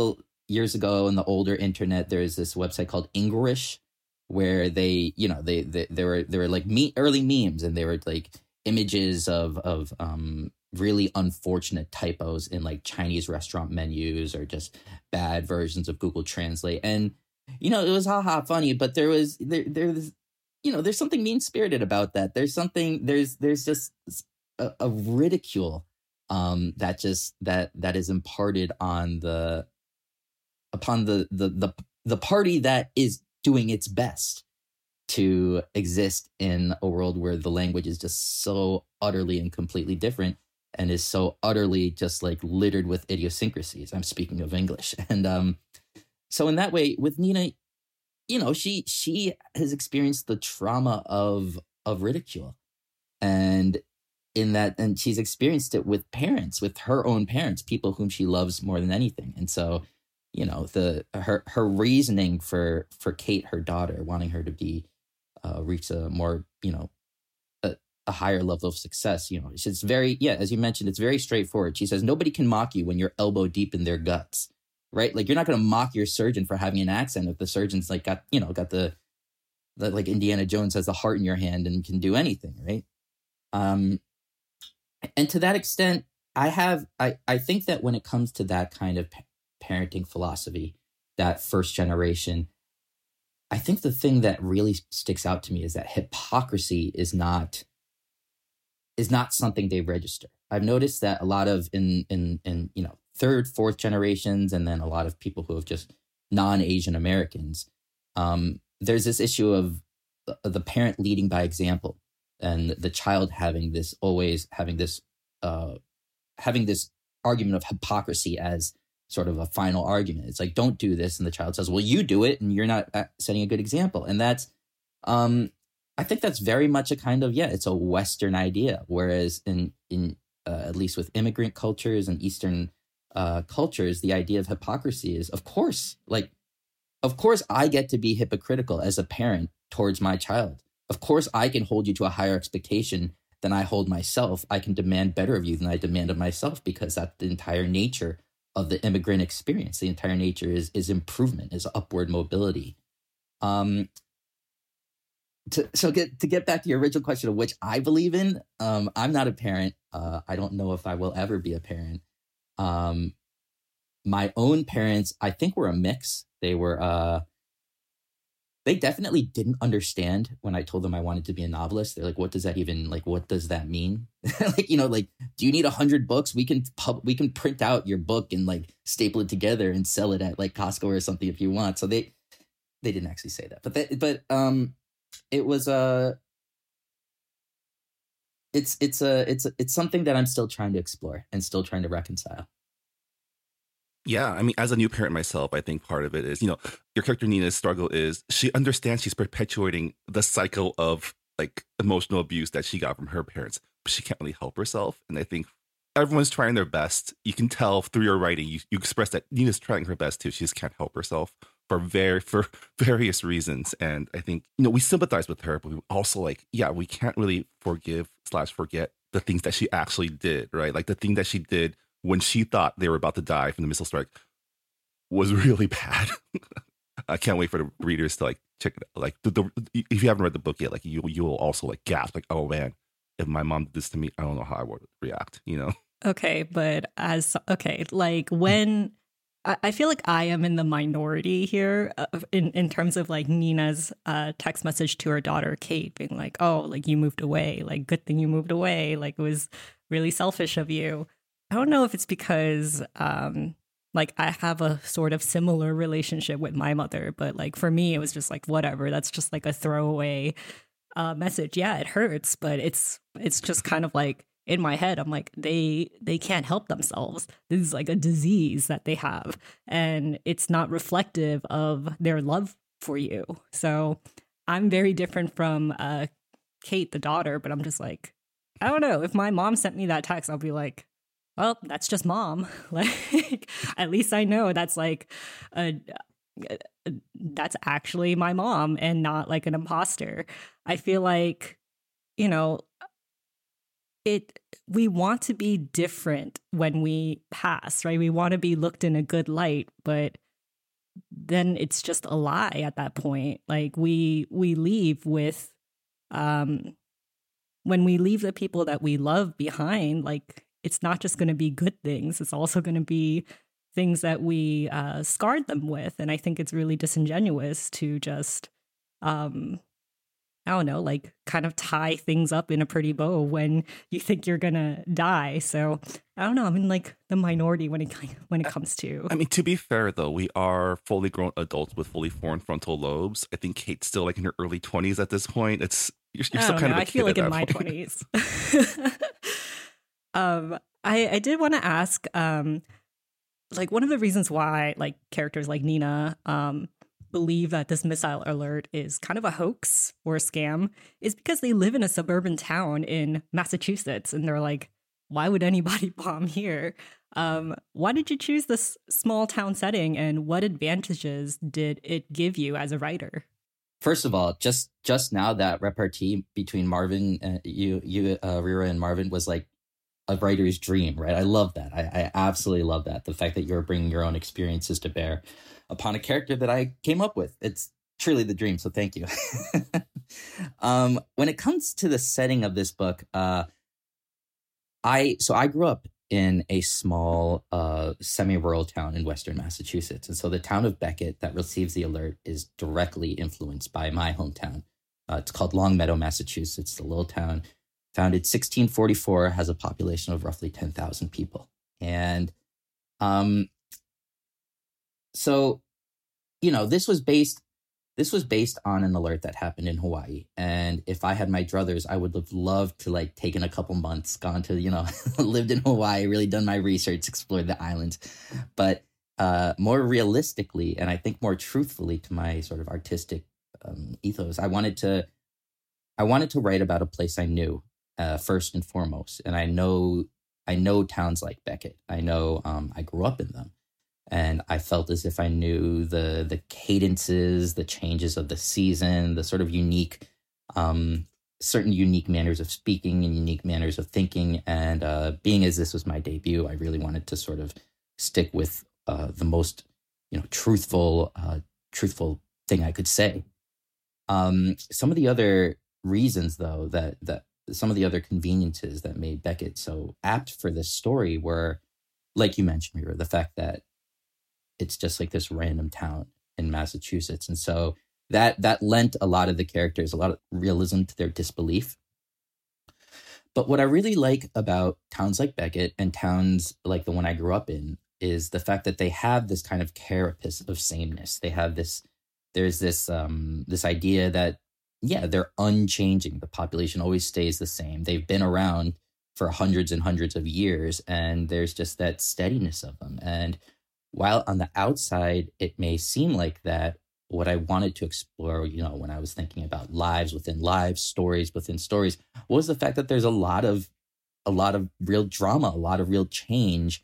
years ago in the older internet, there's this website called English, where they, you know, they, they, they were, they were like me, early memes, and they were like images of, of, um, really unfortunate typos in like Chinese restaurant menus, or just bad versions of Google Translate. And, you know, it was haha funny, but there was, there, there was, you know, there's something mean spirited about that. There's something, there's, there's just a, a ridicule, um, that just, that, that is imparted on the, upon the, the, the, the party that is doing its best to exist in a world where the language is just so utterly and completely different, and is so utterly just like littered with idiosyncrasies. I'm speaking of English. And um, so in that way, with Nina, you know, she she has experienced the trauma of of ridicule. And in that, and she's experienced it with parents, with her own parents, people whom she loves more than anything. And so, you know, the her her reasoning for for Kate, her daughter, wanting her to be uh, reach a more, you know, a, a higher level of success, you know, it's very, yeah, as you mentioned, it's very straightforward. She says, nobody can mock you when you're elbow deep in their guts, right? Like, you're not going to mock your surgeon for having an accent if the surgeon's like got, you know, got the, the like Indiana Jones has the heart in your hand and can do anything, right? Um, and to that extent, I have, I, I think that when it comes to that kind of parenting philosophy, that first generation, I think the thing that really sticks out to me is that hypocrisy is not is not something they register. I've noticed that a lot of in in in you know third, fourth generations, and then a lot of people who have just non-Asian Americans, um, there's this issue of the parent leading by example, and the child having this always having this uh, having this argument of hypocrisy as sort of a final argument. It's like, don't do this. And the child says, well, you do it, and you're not setting a good example. And that's, um, I think that's very much a kind of, yeah, it's a Western idea. Whereas in, in uh, at least with immigrant cultures and Eastern uh, cultures, the idea of hypocrisy is, of course, like, of course I get to be hypocritical as a parent towards my child. Of course I can hold you to a higher expectation than I hold myself. I can demand better of you than I demand of myself, because that's the entire nature of the immigrant experience. The entire nature is is improvement, is upward mobility. Um, to, so get, to get back to your original question of which I believe in, um, I'm not a parent. Uh, I don't know if I will ever be a parent. Um, my own parents, I think, were a mix. They were, uh, they definitely didn't understand when I told them I wanted to be a novelist. They're like, what does that even, like, what does that mean? Like, you know, like, do you need a hundred books? We can pub, we can print out your book and like staple it together and sell it at like Costco or something if you want. So they, they didn't actually say that, but they, but, um, it was, uh, it's, it's, a, it's, a, it's something that I'm still trying to explore and still trying to reconcile. Yeah, I mean, as a new parent myself, I think part of it is, you know, your character Nina's struggle is she understands she's perpetuating the cycle of like emotional abuse that she got from her parents, but she can't really help herself. And I think everyone's trying their best. You can tell through your writing, you, you express that Nina's trying her best too. She just can't help herself for very for various reasons. And I think, you know, we sympathize with her, but we also like, yeah, we can't really forgive slash forget the things that she actually did, right? Like the thing that she did when she thought they were about to die from the missile strike was really bad. I can't wait for the readers to like check it out. Like the, the, if you haven't read the book yet, like you you will also like gasp, like, oh man, if my mom did this to me, I don't know how I would react, you know? Okay, but as okay, like when I, I feel like I am in the minority here uh, in in terms of like Nina's uh, text message to her daughter Kate, being like, "Oh, like you moved away, like good thing you moved away, like it was really selfish of you." I don't know if it's because um, like I have a sort of similar relationship with my mother, but like for me, it was just like whatever. That's just like a throwaway uh, message. Yeah, it hurts, but it's it's just kind of like. In my head, I'm like, they they can't help themselves. This is like a disease that they have, and it's not reflective of their love for you. So I'm very different from uh, Kate, the daughter, but I'm just like, I don't know. If my mom sent me that text, I'll be like, well, that's just mom. Like, at least I know that's like, a, a, that's actually my mom and not like an imposter. I feel like, you know, It we want to be different when we pass, right? We want to be looked in a good light, but then it's just a lie at that point. Like we we leave with um when we leave the people that we love behind, like it's not just going to be good things, it's also going to be things that we uh scarred them with. And I think it's really disingenuous to just um I don't know, like kind of tie things up in a pretty bow when you think you're gonna die. So I don't know. I'm in like the minority when it when it comes to. I mean, to be fair though, we are fully grown adults with fully formed frontal lobes. I think Kate's still like in her early twenties at this point. It's you're, you're I still don't kind know. of a I kid feel like at in that my point. twenties. um, I I did want to ask, um, like one of the reasons why like characters like Nina, um. believe that this missile alert is kind of a hoax or a scam is because they live in a suburban town in Massachusetts and they're like, why would anybody bomb here? Um, why did you choose this small town setting and what advantages did it give you as a writer? First of all, just just now that repartee between Marvin and you, you uh, Rira and Marvin was like a writer's dream, right? I love that. I, I absolutely love that. The fact that you're bringing your own experiences to bear upon a character that I came up with. It's truly the dream, so thank you. um, when it comes to the setting of this book, uh, I so I grew up in a small uh, semi-rural town in Western Massachusetts. And so the town of Beckett that receives the alert is directly influenced by my hometown. Uh, it's called Longmeadow, Massachusetts. It's a little town founded sixteen forty-four, has a population of roughly ten thousand people. And um, so, you know, this was based this was based on an alert that happened in Hawaii. And if I had my druthers, I would have loved to like taken a couple months, gone to, you know, lived in Hawaii, really done my research, explored the islands. But uh, more realistically, and I think more truthfully to my sort of artistic um, ethos, I wanted to I wanted to write about a place I knew uh, first and foremost. And I know I know towns like Beckett. I know um, I grew up in them. And I felt as if I knew the the cadences, the changes of the season, the sort of unique, um, certain unique manners of speaking and unique manners of thinking. And uh, being as this was my debut, I really wanted to sort of stick with uh, the most, you know, truthful, uh, truthful thing I could say. Um, some of the other reasons, though, that that some of the other conveniences that made Beckett so apt for this story were, like you mentioned, Rira, the fact that it's just like this random town in Massachusetts. And so that that lent a lot of the characters, a lot of realism to their disbelief. But what I really like about towns like Beckett and towns like the one I grew up in is the fact that they have this kind of carapace of sameness. They have this, there's this um, this idea that, yeah, they're unchanging. The population always stays the same. They've been around for hundreds and hundreds of years, and there's just that steadiness of them. And while on the outside, it may seem like that, what I wanted to explore, you know, when I was thinking about lives within lives, stories within stories, was the fact that there's a lot of, a lot of real drama, a lot of real change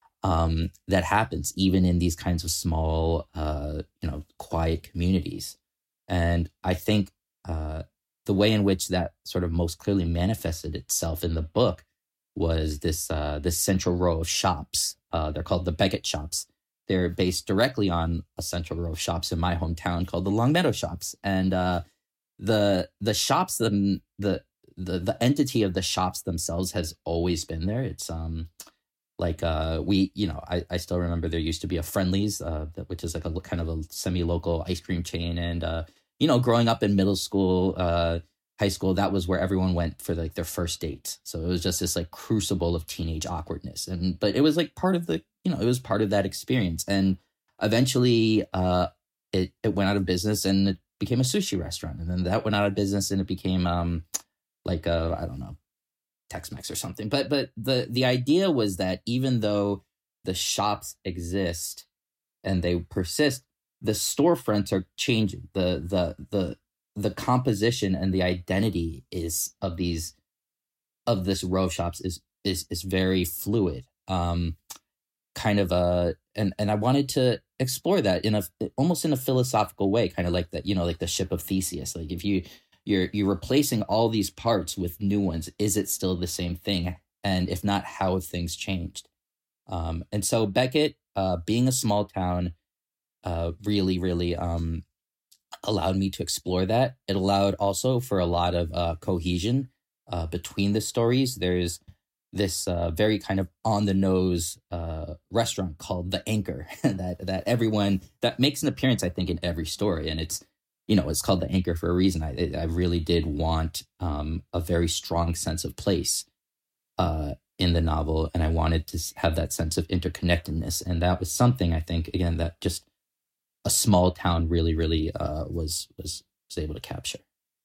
um, that happens even in these kinds of small, uh, you know, quiet communities. And I think uh, the way in which that sort of most clearly manifested itself in the book was this uh, this central row of shops. Uh, they're called the Beckett shops. They're based directly on a central row of shops in my hometown called the Longmeadow shops. And uh, the the shops, the, the the the entity of the shops themselves has always been there. It's um like uh we, you know, I, I still remember there used to be a Friendly's, uh, which is like a kind of a semi-local ice cream chain. And, uh, you know, growing up in middle school, uh, high school, that was where everyone went for like their first date. So it was just this like crucible of teenage awkwardness. And but it was like part of the, you know, it was part of that experience. And eventually uh, it, it went out of business and it became a sushi restaurant. And then that went out of business and it became um, like, a, I don't know, Tex-Mex or something. But but the the idea was that even though the shops exist and they persist, the storefronts are changing. The the the the composition and the identity is of these of this row of shops is is is very fluid. Um, kind of a and and I wanted to explore that in a almost in a philosophical way, kind of like that, you know, like the ship of Theseus. Like if you you're you're replacing all these parts with new ones, is it still the same thing? And if not, how have things changed? Um, and so Beckett, uh, being a small town, uh, really, really um, allowed me to explore that. It allowed also for a lot of uh, cohesion uh, between the stories. There's this uh, very kind of on the nose uh, restaurant called The Anchor that that everyone that makes an appearance, I think, in every story, and it's you know it's called The Anchor for a reason. I I really did want um, a very strong sense of place uh, in the novel, and I wanted to have that sense of interconnectedness, and that was something I think again that just a small town really really uh, was was was able to capture.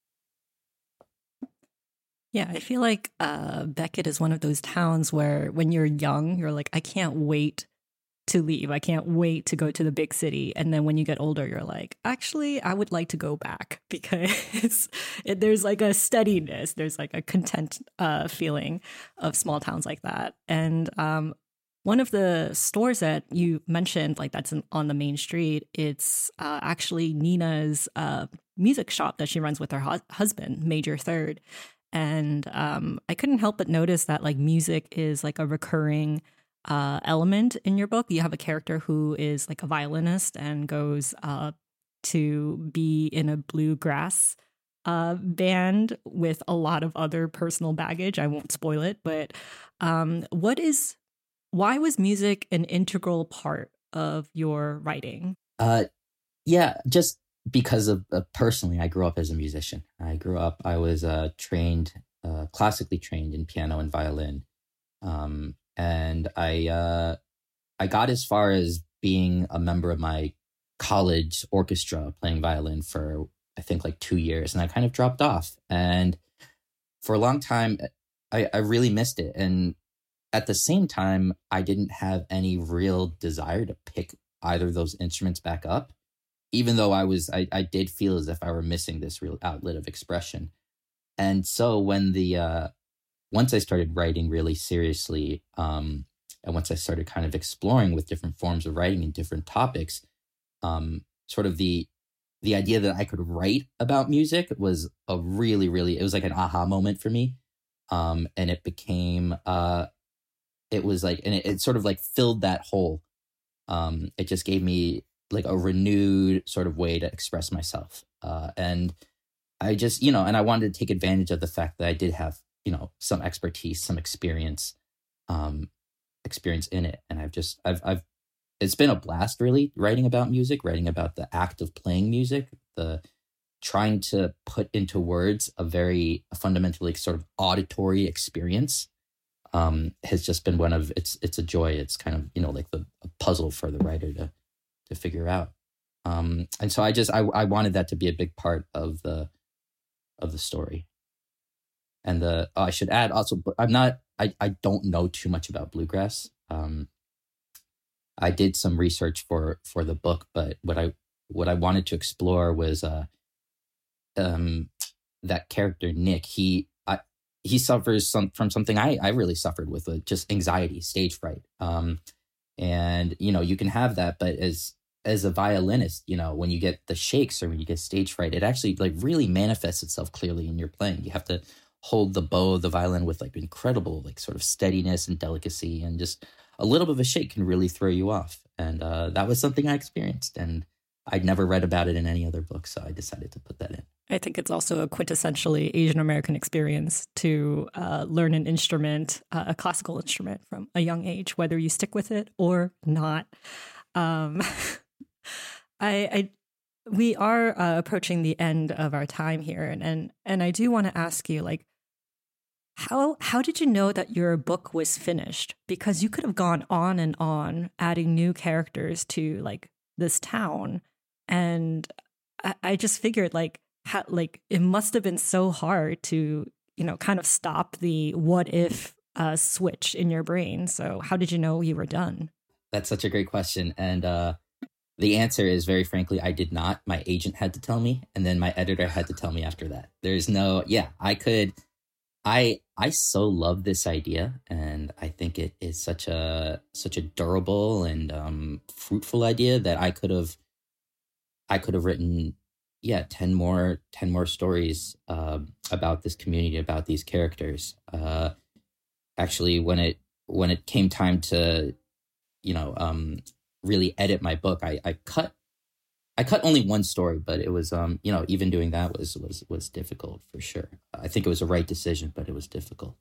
Yeah, I feel like uh, Beckett is one of those towns where when you're young, you're like, I can't wait to leave. I can't wait to go to the big city. And then when you get older, you're like, actually, I would like to go back because it, there's like a steadiness. There's like a content uh, feeling of small towns like that. And um, one of the stores that you mentioned, like that's in, on the main street, it's uh, actually Nina's uh, music shop that she runs with her hu- husband, Major Third. And um, I couldn't help but notice that like music is like a recurring uh, element in your book. You have a character who is like a violinist and goes uh, to be in a bluegrass uh, band with a lot of other personal baggage. I won't spoil it, but um, what is, why was music an integral part of your writing? Uh, yeah, just because of uh, personally, I grew up as a musician. I grew up, I was uh, trained, uh, classically trained in piano and violin. Um, and I, uh, I got as far as being a member of my college orchestra playing violin for, I think like two years. And I kind of dropped off. And for a long time, I, I really missed it. And at the same time, I didn't have any real desire to pick either of those instruments back up. Even though I was, I, I did feel as if I were missing this real outlet of expression. And so when the, uh, once I started writing really seriously, um, and once I started kind of exploring with different forms of writing and different topics, um, sort of the, the idea that I could write about music was a really, really, it was like an aha moment for me. Um, and it became, uh, it was like, and it, it sort of like filled that hole. Um, it just gave me like a renewed sort of way to express myself. Uh, and I just, you know, and I wanted to take advantage of the fact that I did have, you know, some expertise, some experience, um, experience in it. And I've just, I've, I've, it's been a blast really writing about music, writing about the act of playing music, the trying to put into words a very a fundamentally sort of auditory experience. Um, has just been one of, it's, it's a joy. It's kind of, you know, like the a puzzle for the writer to, to figure out. Um, and so I just, I, I wanted that to be a big part of the, of the story. And the, oh, I should add also, I'm not, I, I don't know too much about bluegrass. Um, I did some research for, for the book, but what I, what I wanted to explore was, uh, um, that character, Nick, he, I, he suffers some, from something I, I really suffered with, uh, just anxiety, stage fright. Um, and, you know, you can have that, but as, as a violinist, you know, when you get the shakes or when you get stage fright, it actually like really manifests itself clearly in your playing. You have to hold the bow of the violin with like incredible, like sort of steadiness and delicacy, and just a little bit of a shake can really throw you off. And uh, that was something I experienced, and I'd never read about it in any other book. So I decided to put that in. I think it's also a quintessentially Asian American experience to uh, learn an instrument, uh, a classical instrument from a young age, whether you stick with it or not. Um, I, I, we are uh, approaching the end of our time here, and and, and I do want to ask you, like, how how did you know that your book was finished? Because you could have gone on and on, adding new characters to like this town, and I, I just figured like how like it must have been so hard to you know kind of stop the what if uh, switch in your brain. So how did you know you were done? That's such a great question, and uh, the answer is very frankly, I did not. My agent had to tell me, and then my editor had to tell me after that. There's no, yeah, I could, I I so love this idea, and I think it is such a such a durable and um, fruitful idea that I could have, I could have written, yeah, ten more ten more stories uh, about this community, about these characters. Uh, actually, when it when it came time to, you know, um, really edit my book, I, I cut I cut only one story, but it was, um, you know, even doing that was was was difficult for sure. I think it was a right decision, but it was difficult.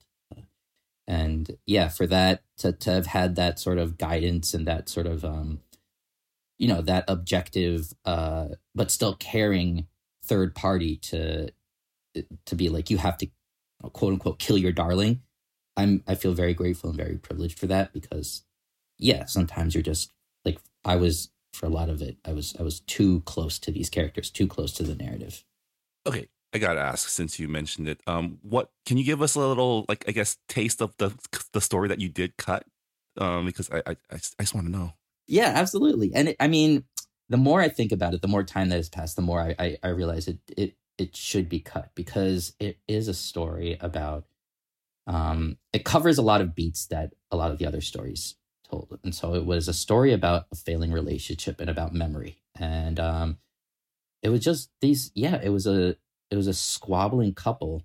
And yeah, for that to to have had that sort of guidance and that sort of, um, you know, that objective, uh, but still caring third party to to be like, you have to, quote unquote, kill your darling. I'm I feel very grateful and very privileged for that, because yeah, sometimes you're just like, I was, for a lot of it, I was I was too close to these characters, too close to the narrative. Okay, I gotta ask, since you mentioned it, um, what can you give us a little, like, I guess, taste of the the story that you did cut? Um, because I I, I just want to know. Yeah, absolutely. And it, I mean, the more I think about it, the more time that has passed, the more I I, I realize it it it should be cut, because it is a story about. Um, it covers a lot of beats that a lot of the other stories told, and so it was a story about a failing relationship and about memory, and um, it was just these. Yeah, it was a it was a squabbling couple,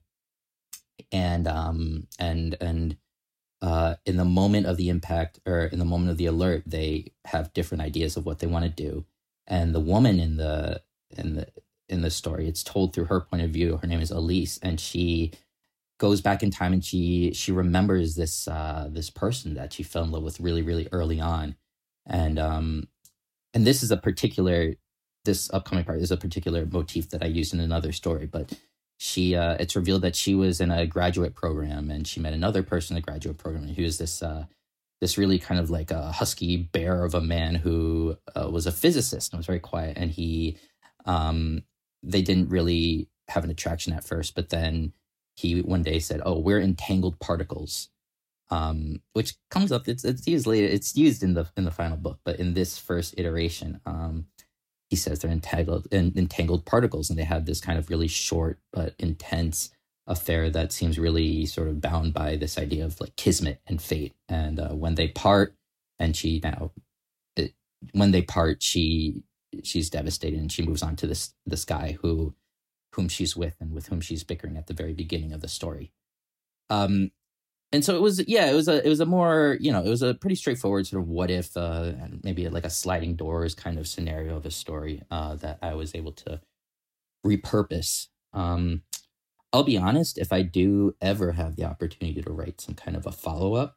and um and and uh, in the moment of the impact, or in the moment of the alert, they have different ideas of what they want to do, and the woman in the in the in the story, it's told through her point of view. Her name is Elise, and she goes back in time, and she she remembers this uh, this person that she fell in love with really really early on, and um and this is a particular this upcoming part is a particular motif that I used in another story. But she uh, it's revealed that she was in a graduate program, and she met another person in the graduate program, and he was this uh, this really kind of like a husky bear of a man who uh, was a physicist and was very quiet, and he um they didn't really have an attraction at first, but then he one day said, "Oh, we're entangled particles," um, which comes up. It's it's used later. It's used in the in the final book, but in this first iteration, um, he says they're entangled in, entangled particles, and they have this kind of really short but intense affair that seems really sort of bound by this idea of like kismet and fate. And uh, when they part, and she now, it, when they part, she she's devastated, and she moves on to this this guy who. whom she's with and with whom she's bickering at the very beginning of the story. Um, and so it was, yeah, it was a, it was a more, you know, it was a pretty straightforward sort of what if, uh, maybe like a sliding doors kind of scenario of a story, uh, that I was able to repurpose. Um, I'll be honest, if I do ever have the opportunity to write some kind of a follow-up,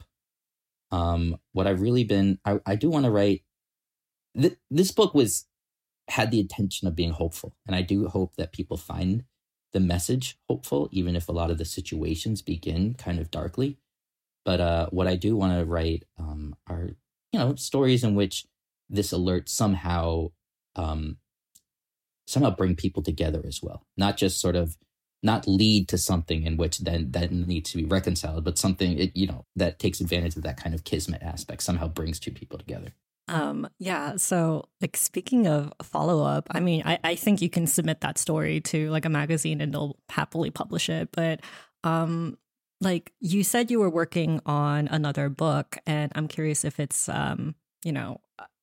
um, what I've really been, I, I do want to write, th- this book was, had the intention of being hopeful. And I do hope that people find the message hopeful, even if a lot of the situations begin kind of darkly. But uh, what I do want to write um, are, you know, stories in which this alert somehow, um, somehow bring people together as well. Not just sort of, not lead to something in which then that needs to be reconciled, but something, it, you know, that takes advantage of that kind of kismet aspect, somehow brings two people together. Um, yeah. So like speaking of follow up, I mean, I, I think you can submit that story to like a magazine and they'll happily publish it. But um, like you said, you were working on another book, and I'm curious if it's, um, you know,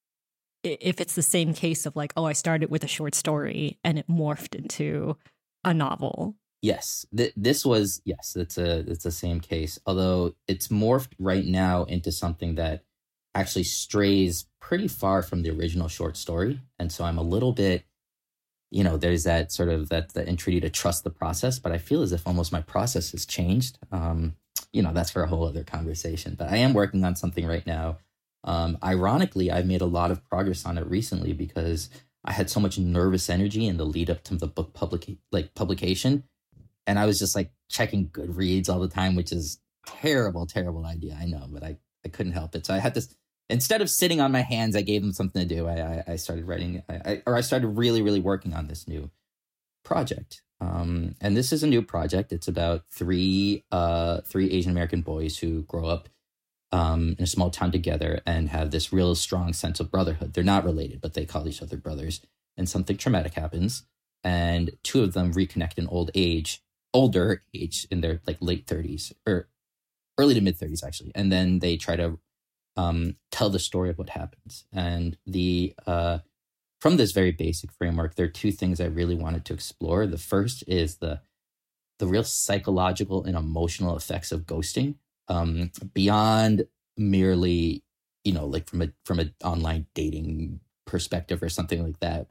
if it's the same case of like, oh, I started with a short story and it morphed into a novel. Yes, th- this was, yes, it's a, it's the same case, although it's morphed right now into something that actually strays pretty far from the original short story. And so I'm a little bit, you know, there's that sort of that the entreaty to trust the process, but I feel as if almost my process has changed. Um, you know, that's for a whole other conversation, but I am working on something right now. Um, ironically, I've made a lot of progress on it recently because I had so much nervous energy in the lead up to the book public like publication. And I was just like checking Goodreads all the time, which is terrible, terrible idea. I know, but I, I couldn't help it. So I had this, instead of sitting on my hands, I gave them something to do. I I, I started writing, I, I, or I started really, really working on this new project. Um, and this is a new project. It's about three uh, three Asian American boys who grow up um, in a small town together and have this real strong sense of brotherhood. They're not related, but they call each other brothers. And something traumatic happens, and two of them reconnect in old age, older age, in their like late thirties or early to mid thirties actually, and then they try to Um, tell the story of what happens. And the uh, from this very basic framework, there are two things I really wanted to explore. The first is the the real psychological and emotional effects of ghosting, um, beyond merely, you know, like from a from an online dating perspective or something like that.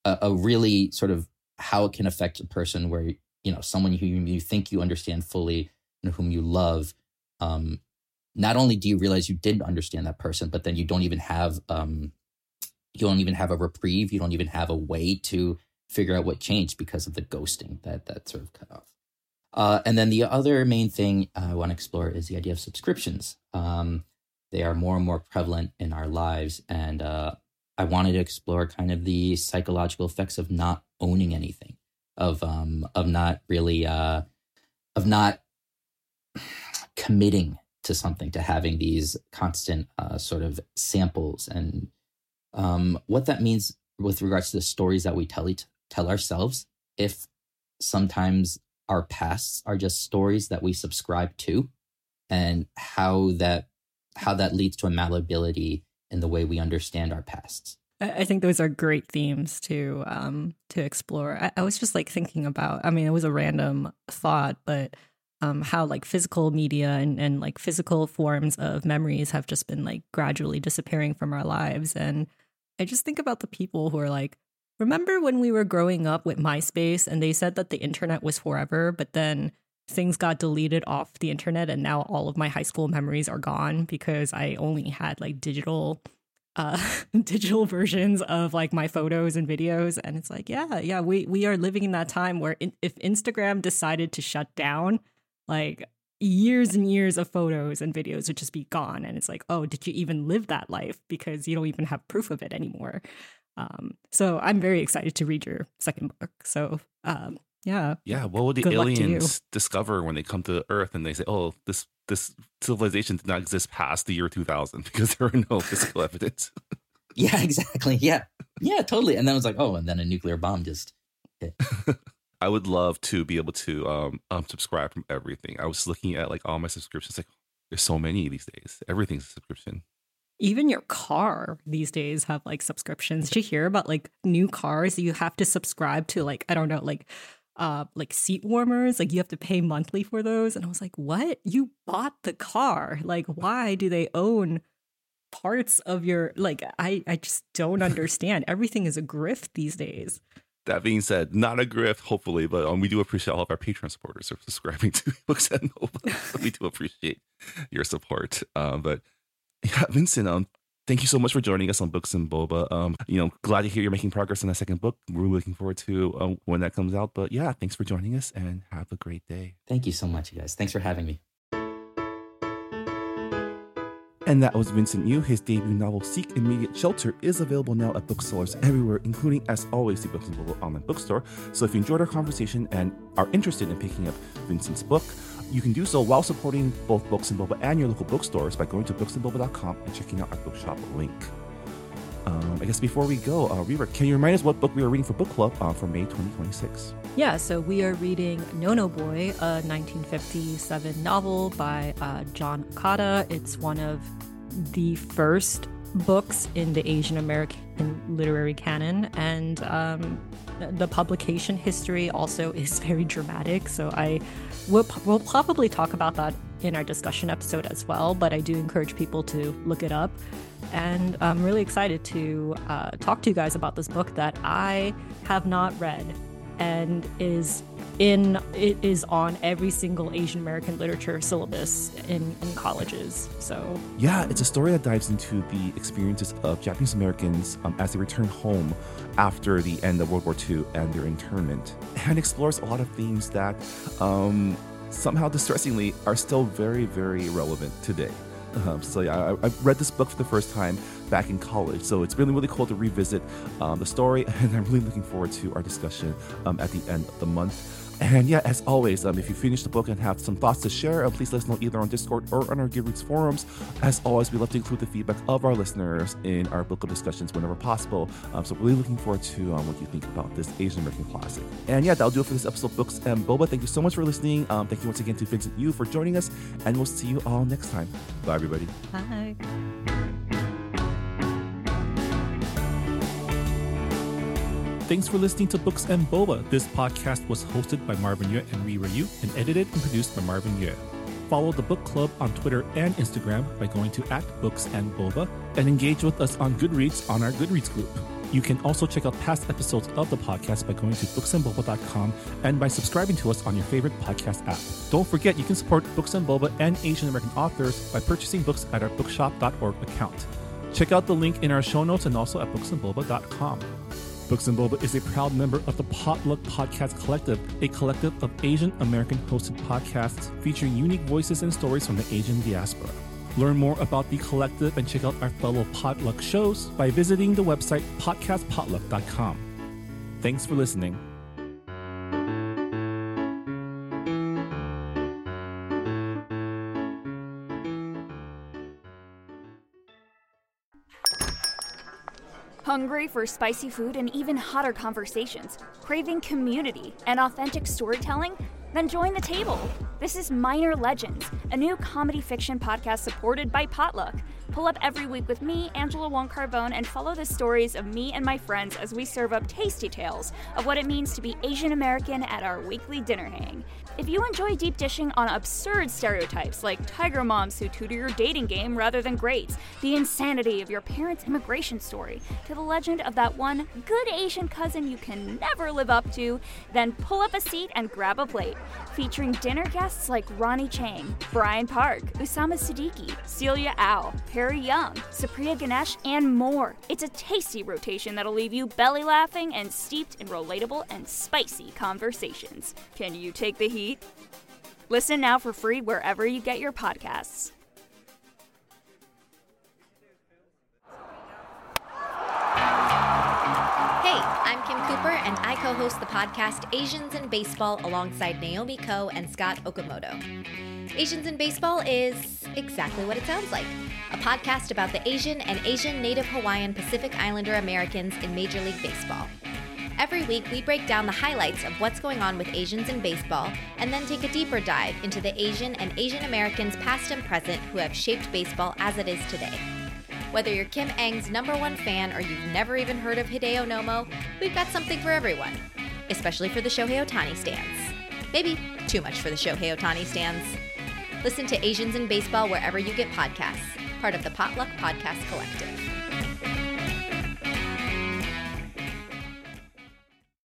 a, a really sort of how it can affect a person where, you know, someone who you, you think you understand fully and whom you love. Um, not only do you realize you didn't understand that person, but then you don't even have, um, you don't even have a reprieve. You don't even have a way to figure out what changed because of the ghosting that that sort of cut off. Uh, and then the other main thing I want to explore is the idea of subscriptions. Um, they are more and more prevalent in our lives. And uh, I wanted to explore kind of the psychological effects of not owning anything, of um, of not really, uh, of not committing to something, to having these constant uh, sort of samples, and um, what that means with regards to the stories that we tell each, tell ourselves, if sometimes our pasts are just stories that we subscribe to, and how that how that leads to a malleability in the way we understand our pasts. I think those are great themes to um, to explore. I, I was just like thinking about, I mean, it was a random thought, but um, how like physical media and, and like physical forms of memories have just been like gradually disappearing from our lives. And I just think about the people who are like, remember when we were growing up with MySpace and they said that the internet was forever, but then things got deleted off the internet and now all of my high school memories are gone because I only had like digital uh, digital versions of like my photos and videos. And it's like, yeah, yeah, we, we are living in that time where in, if Instagram decided to shut down, like years and years of photos and videos would just be gone. And it's like, oh, did you even live that life? Because you don't even have proof of it anymore. Um, so I'm very excited to read your second book. So um, yeah. Yeah. What would the Good luck to aliens discover when they come to Earth and they say, oh, this this civilization did not exist past the year two thousand because there are no physical evidence? Yeah, exactly. Yeah. Yeah, totally. And then it was like, oh, and then a nuclear bomb just hit. I would love to be able to um, um subscribe from everything. I was looking at like all my subscriptions, like there's so many these days. Everything's a subscription. Even your car these days have like subscriptions. Did you hear about like new cars? You have to subscribe to like, I don't know, like uh like seat warmers. Like you have to pay monthly for those. And I was like, what? You bought the car. Like, why do they own parts of your, like, I, I just don't understand. Everything is a grift these days. That being said, not a grift, hopefully, but um, we do appreciate all of our Patreon supporters for subscribing to Books and Boba. So we do appreciate your support. Um, but yeah, Vincent, um, thank you so much for joining us on Books and Boba. Um, you know, glad to hear you're making progress on that second book. We're really looking forward to um, when that comes out. But yeah, thanks for joining us and have a great day. Thank you so much, you guys. Thanks for having me. And that was Vincent Yu. His debut novel, Seek Immediate Shelter, is available now at booksellers everywhere, including, as always, the Books and Boba online bookstore. So if you enjoyed our conversation and are interested in picking up Vincent's book, you can do so while supporting both Books and Boba and your local bookstores by going to books and boba dot com and checking out our bookshop link. Um, I guess before we go, uh, Reba, can you remind us what book we are reading for book club uh, for May twenty twenty-six? Yeah, so we are reading Nono Boy, a nineteen fifty-seven novel by uh, John Okada. It's one of the first books in the Asian American literary canon, and um, the publication history also is very dramatic. So I will we'll probably talk about that in our discussion episode as well, but I do encourage people to look it up. And I'm really excited to uh, talk to you guys about this book that I have not read and is in it is on every single Asian American literature syllabus in, in colleges. So yeah, it's a story that dives into the experiences of Japanese Americans um, as they return home after the end of World War Two and their internment, and explores a lot of themes that um, somehow distressingly are still very, very relevant today. Um, so yeah, I, I read this book for the first time back in college, so it's really, really cool to revisit um, the story, and I'm really looking forward to our discussion um, at the end of the month. And yeah, as always, um, if you finish the book and have some thoughts to share, uh, please let us know either on Discord or on our Goodreads forums. As always, we love to include the feedback of our listeners in our book club discussions whenever possible. Um, so really looking forward to um, what you think about this Asian American classic. And yeah, that'll do it for this episode of Books and Boba. Thank you so much for listening. Um, thank you once again to Vincent Yu for joining us, and we'll see you all next time. Bye, everybody. bye. Thanks for listening to Books and Boba. This podcast was hosted by Marvin Yue and Rira Yu and edited and produced by Marvin Yue. Follow the book club on Twitter and Instagram by going to at Books and Boba, and engage with us on Goodreads on our Goodreads group. You can also check out past episodes of the podcast by going to books and boba dot com and by subscribing to us on your favorite podcast app. Don't forget, you can support Books and Boba and Asian American authors by purchasing books at our bookshop dot org account. Check out the link in our show notes and also at books and boba dot com. Books and Boba is a proud member of the Potluck Podcast Collective, a collective of Asian American hosted podcasts featuring unique voices and stories from the Asian diaspora. Learn more about the collective and check out our fellow Potluck shows by visiting the website podcast potluck dot com. Thanks for listening. Hungry for spicy food and even hotter conversations? Craving community and authentic storytelling? Then join the table. This is Minor Legends, a new comedy fiction podcast supported by Potluck. Pull up every week with me, Angela Wong Carbone, and follow the stories of me and my friends as we serve up tasty tales of what it means to be Asian American at our weekly dinner hang. If you enjoy deep dishing on absurd stereotypes like tiger moms who tutor your dating game rather than grades, the insanity of your parents' immigration story, to the legend of that one good Asian cousin you can never live up to, then pull up a seat and grab a plate. Featuring dinner guests like Ronnie Chang, Brian Park, Usama Siddiqui, Celia Au, Perry Young, Supriya Ganesh, and more. It's a tasty rotation that'll leave you belly laughing and steeped in relatable and spicy conversations. Can you take the heat? Listen now for free wherever you get your podcasts. Hey, I'm Kim Cooper, and I co-host the podcast Asians in Baseball alongside Naomi Ko and Scott Okamoto. Asians in Baseball is exactly what it sounds like, a podcast about the Asian and Asian Native Hawaiian Pacific Islander Americans in Major League Baseball. Every week, we break down the highlights of what's going on with Asians in baseball and then take a deeper dive into the Asian and Asian Americans past and present who have shaped baseball as it is today. Whether you're Kim Ng's number one fan or you've never even heard of Hideo Nomo, we've got something for everyone, especially for the Shohei Ohtani stans. Maybe too much for the Shohei Ohtani stans. Listen to Asians in Baseball wherever you get podcasts, part of the Potluck Podcast Collective.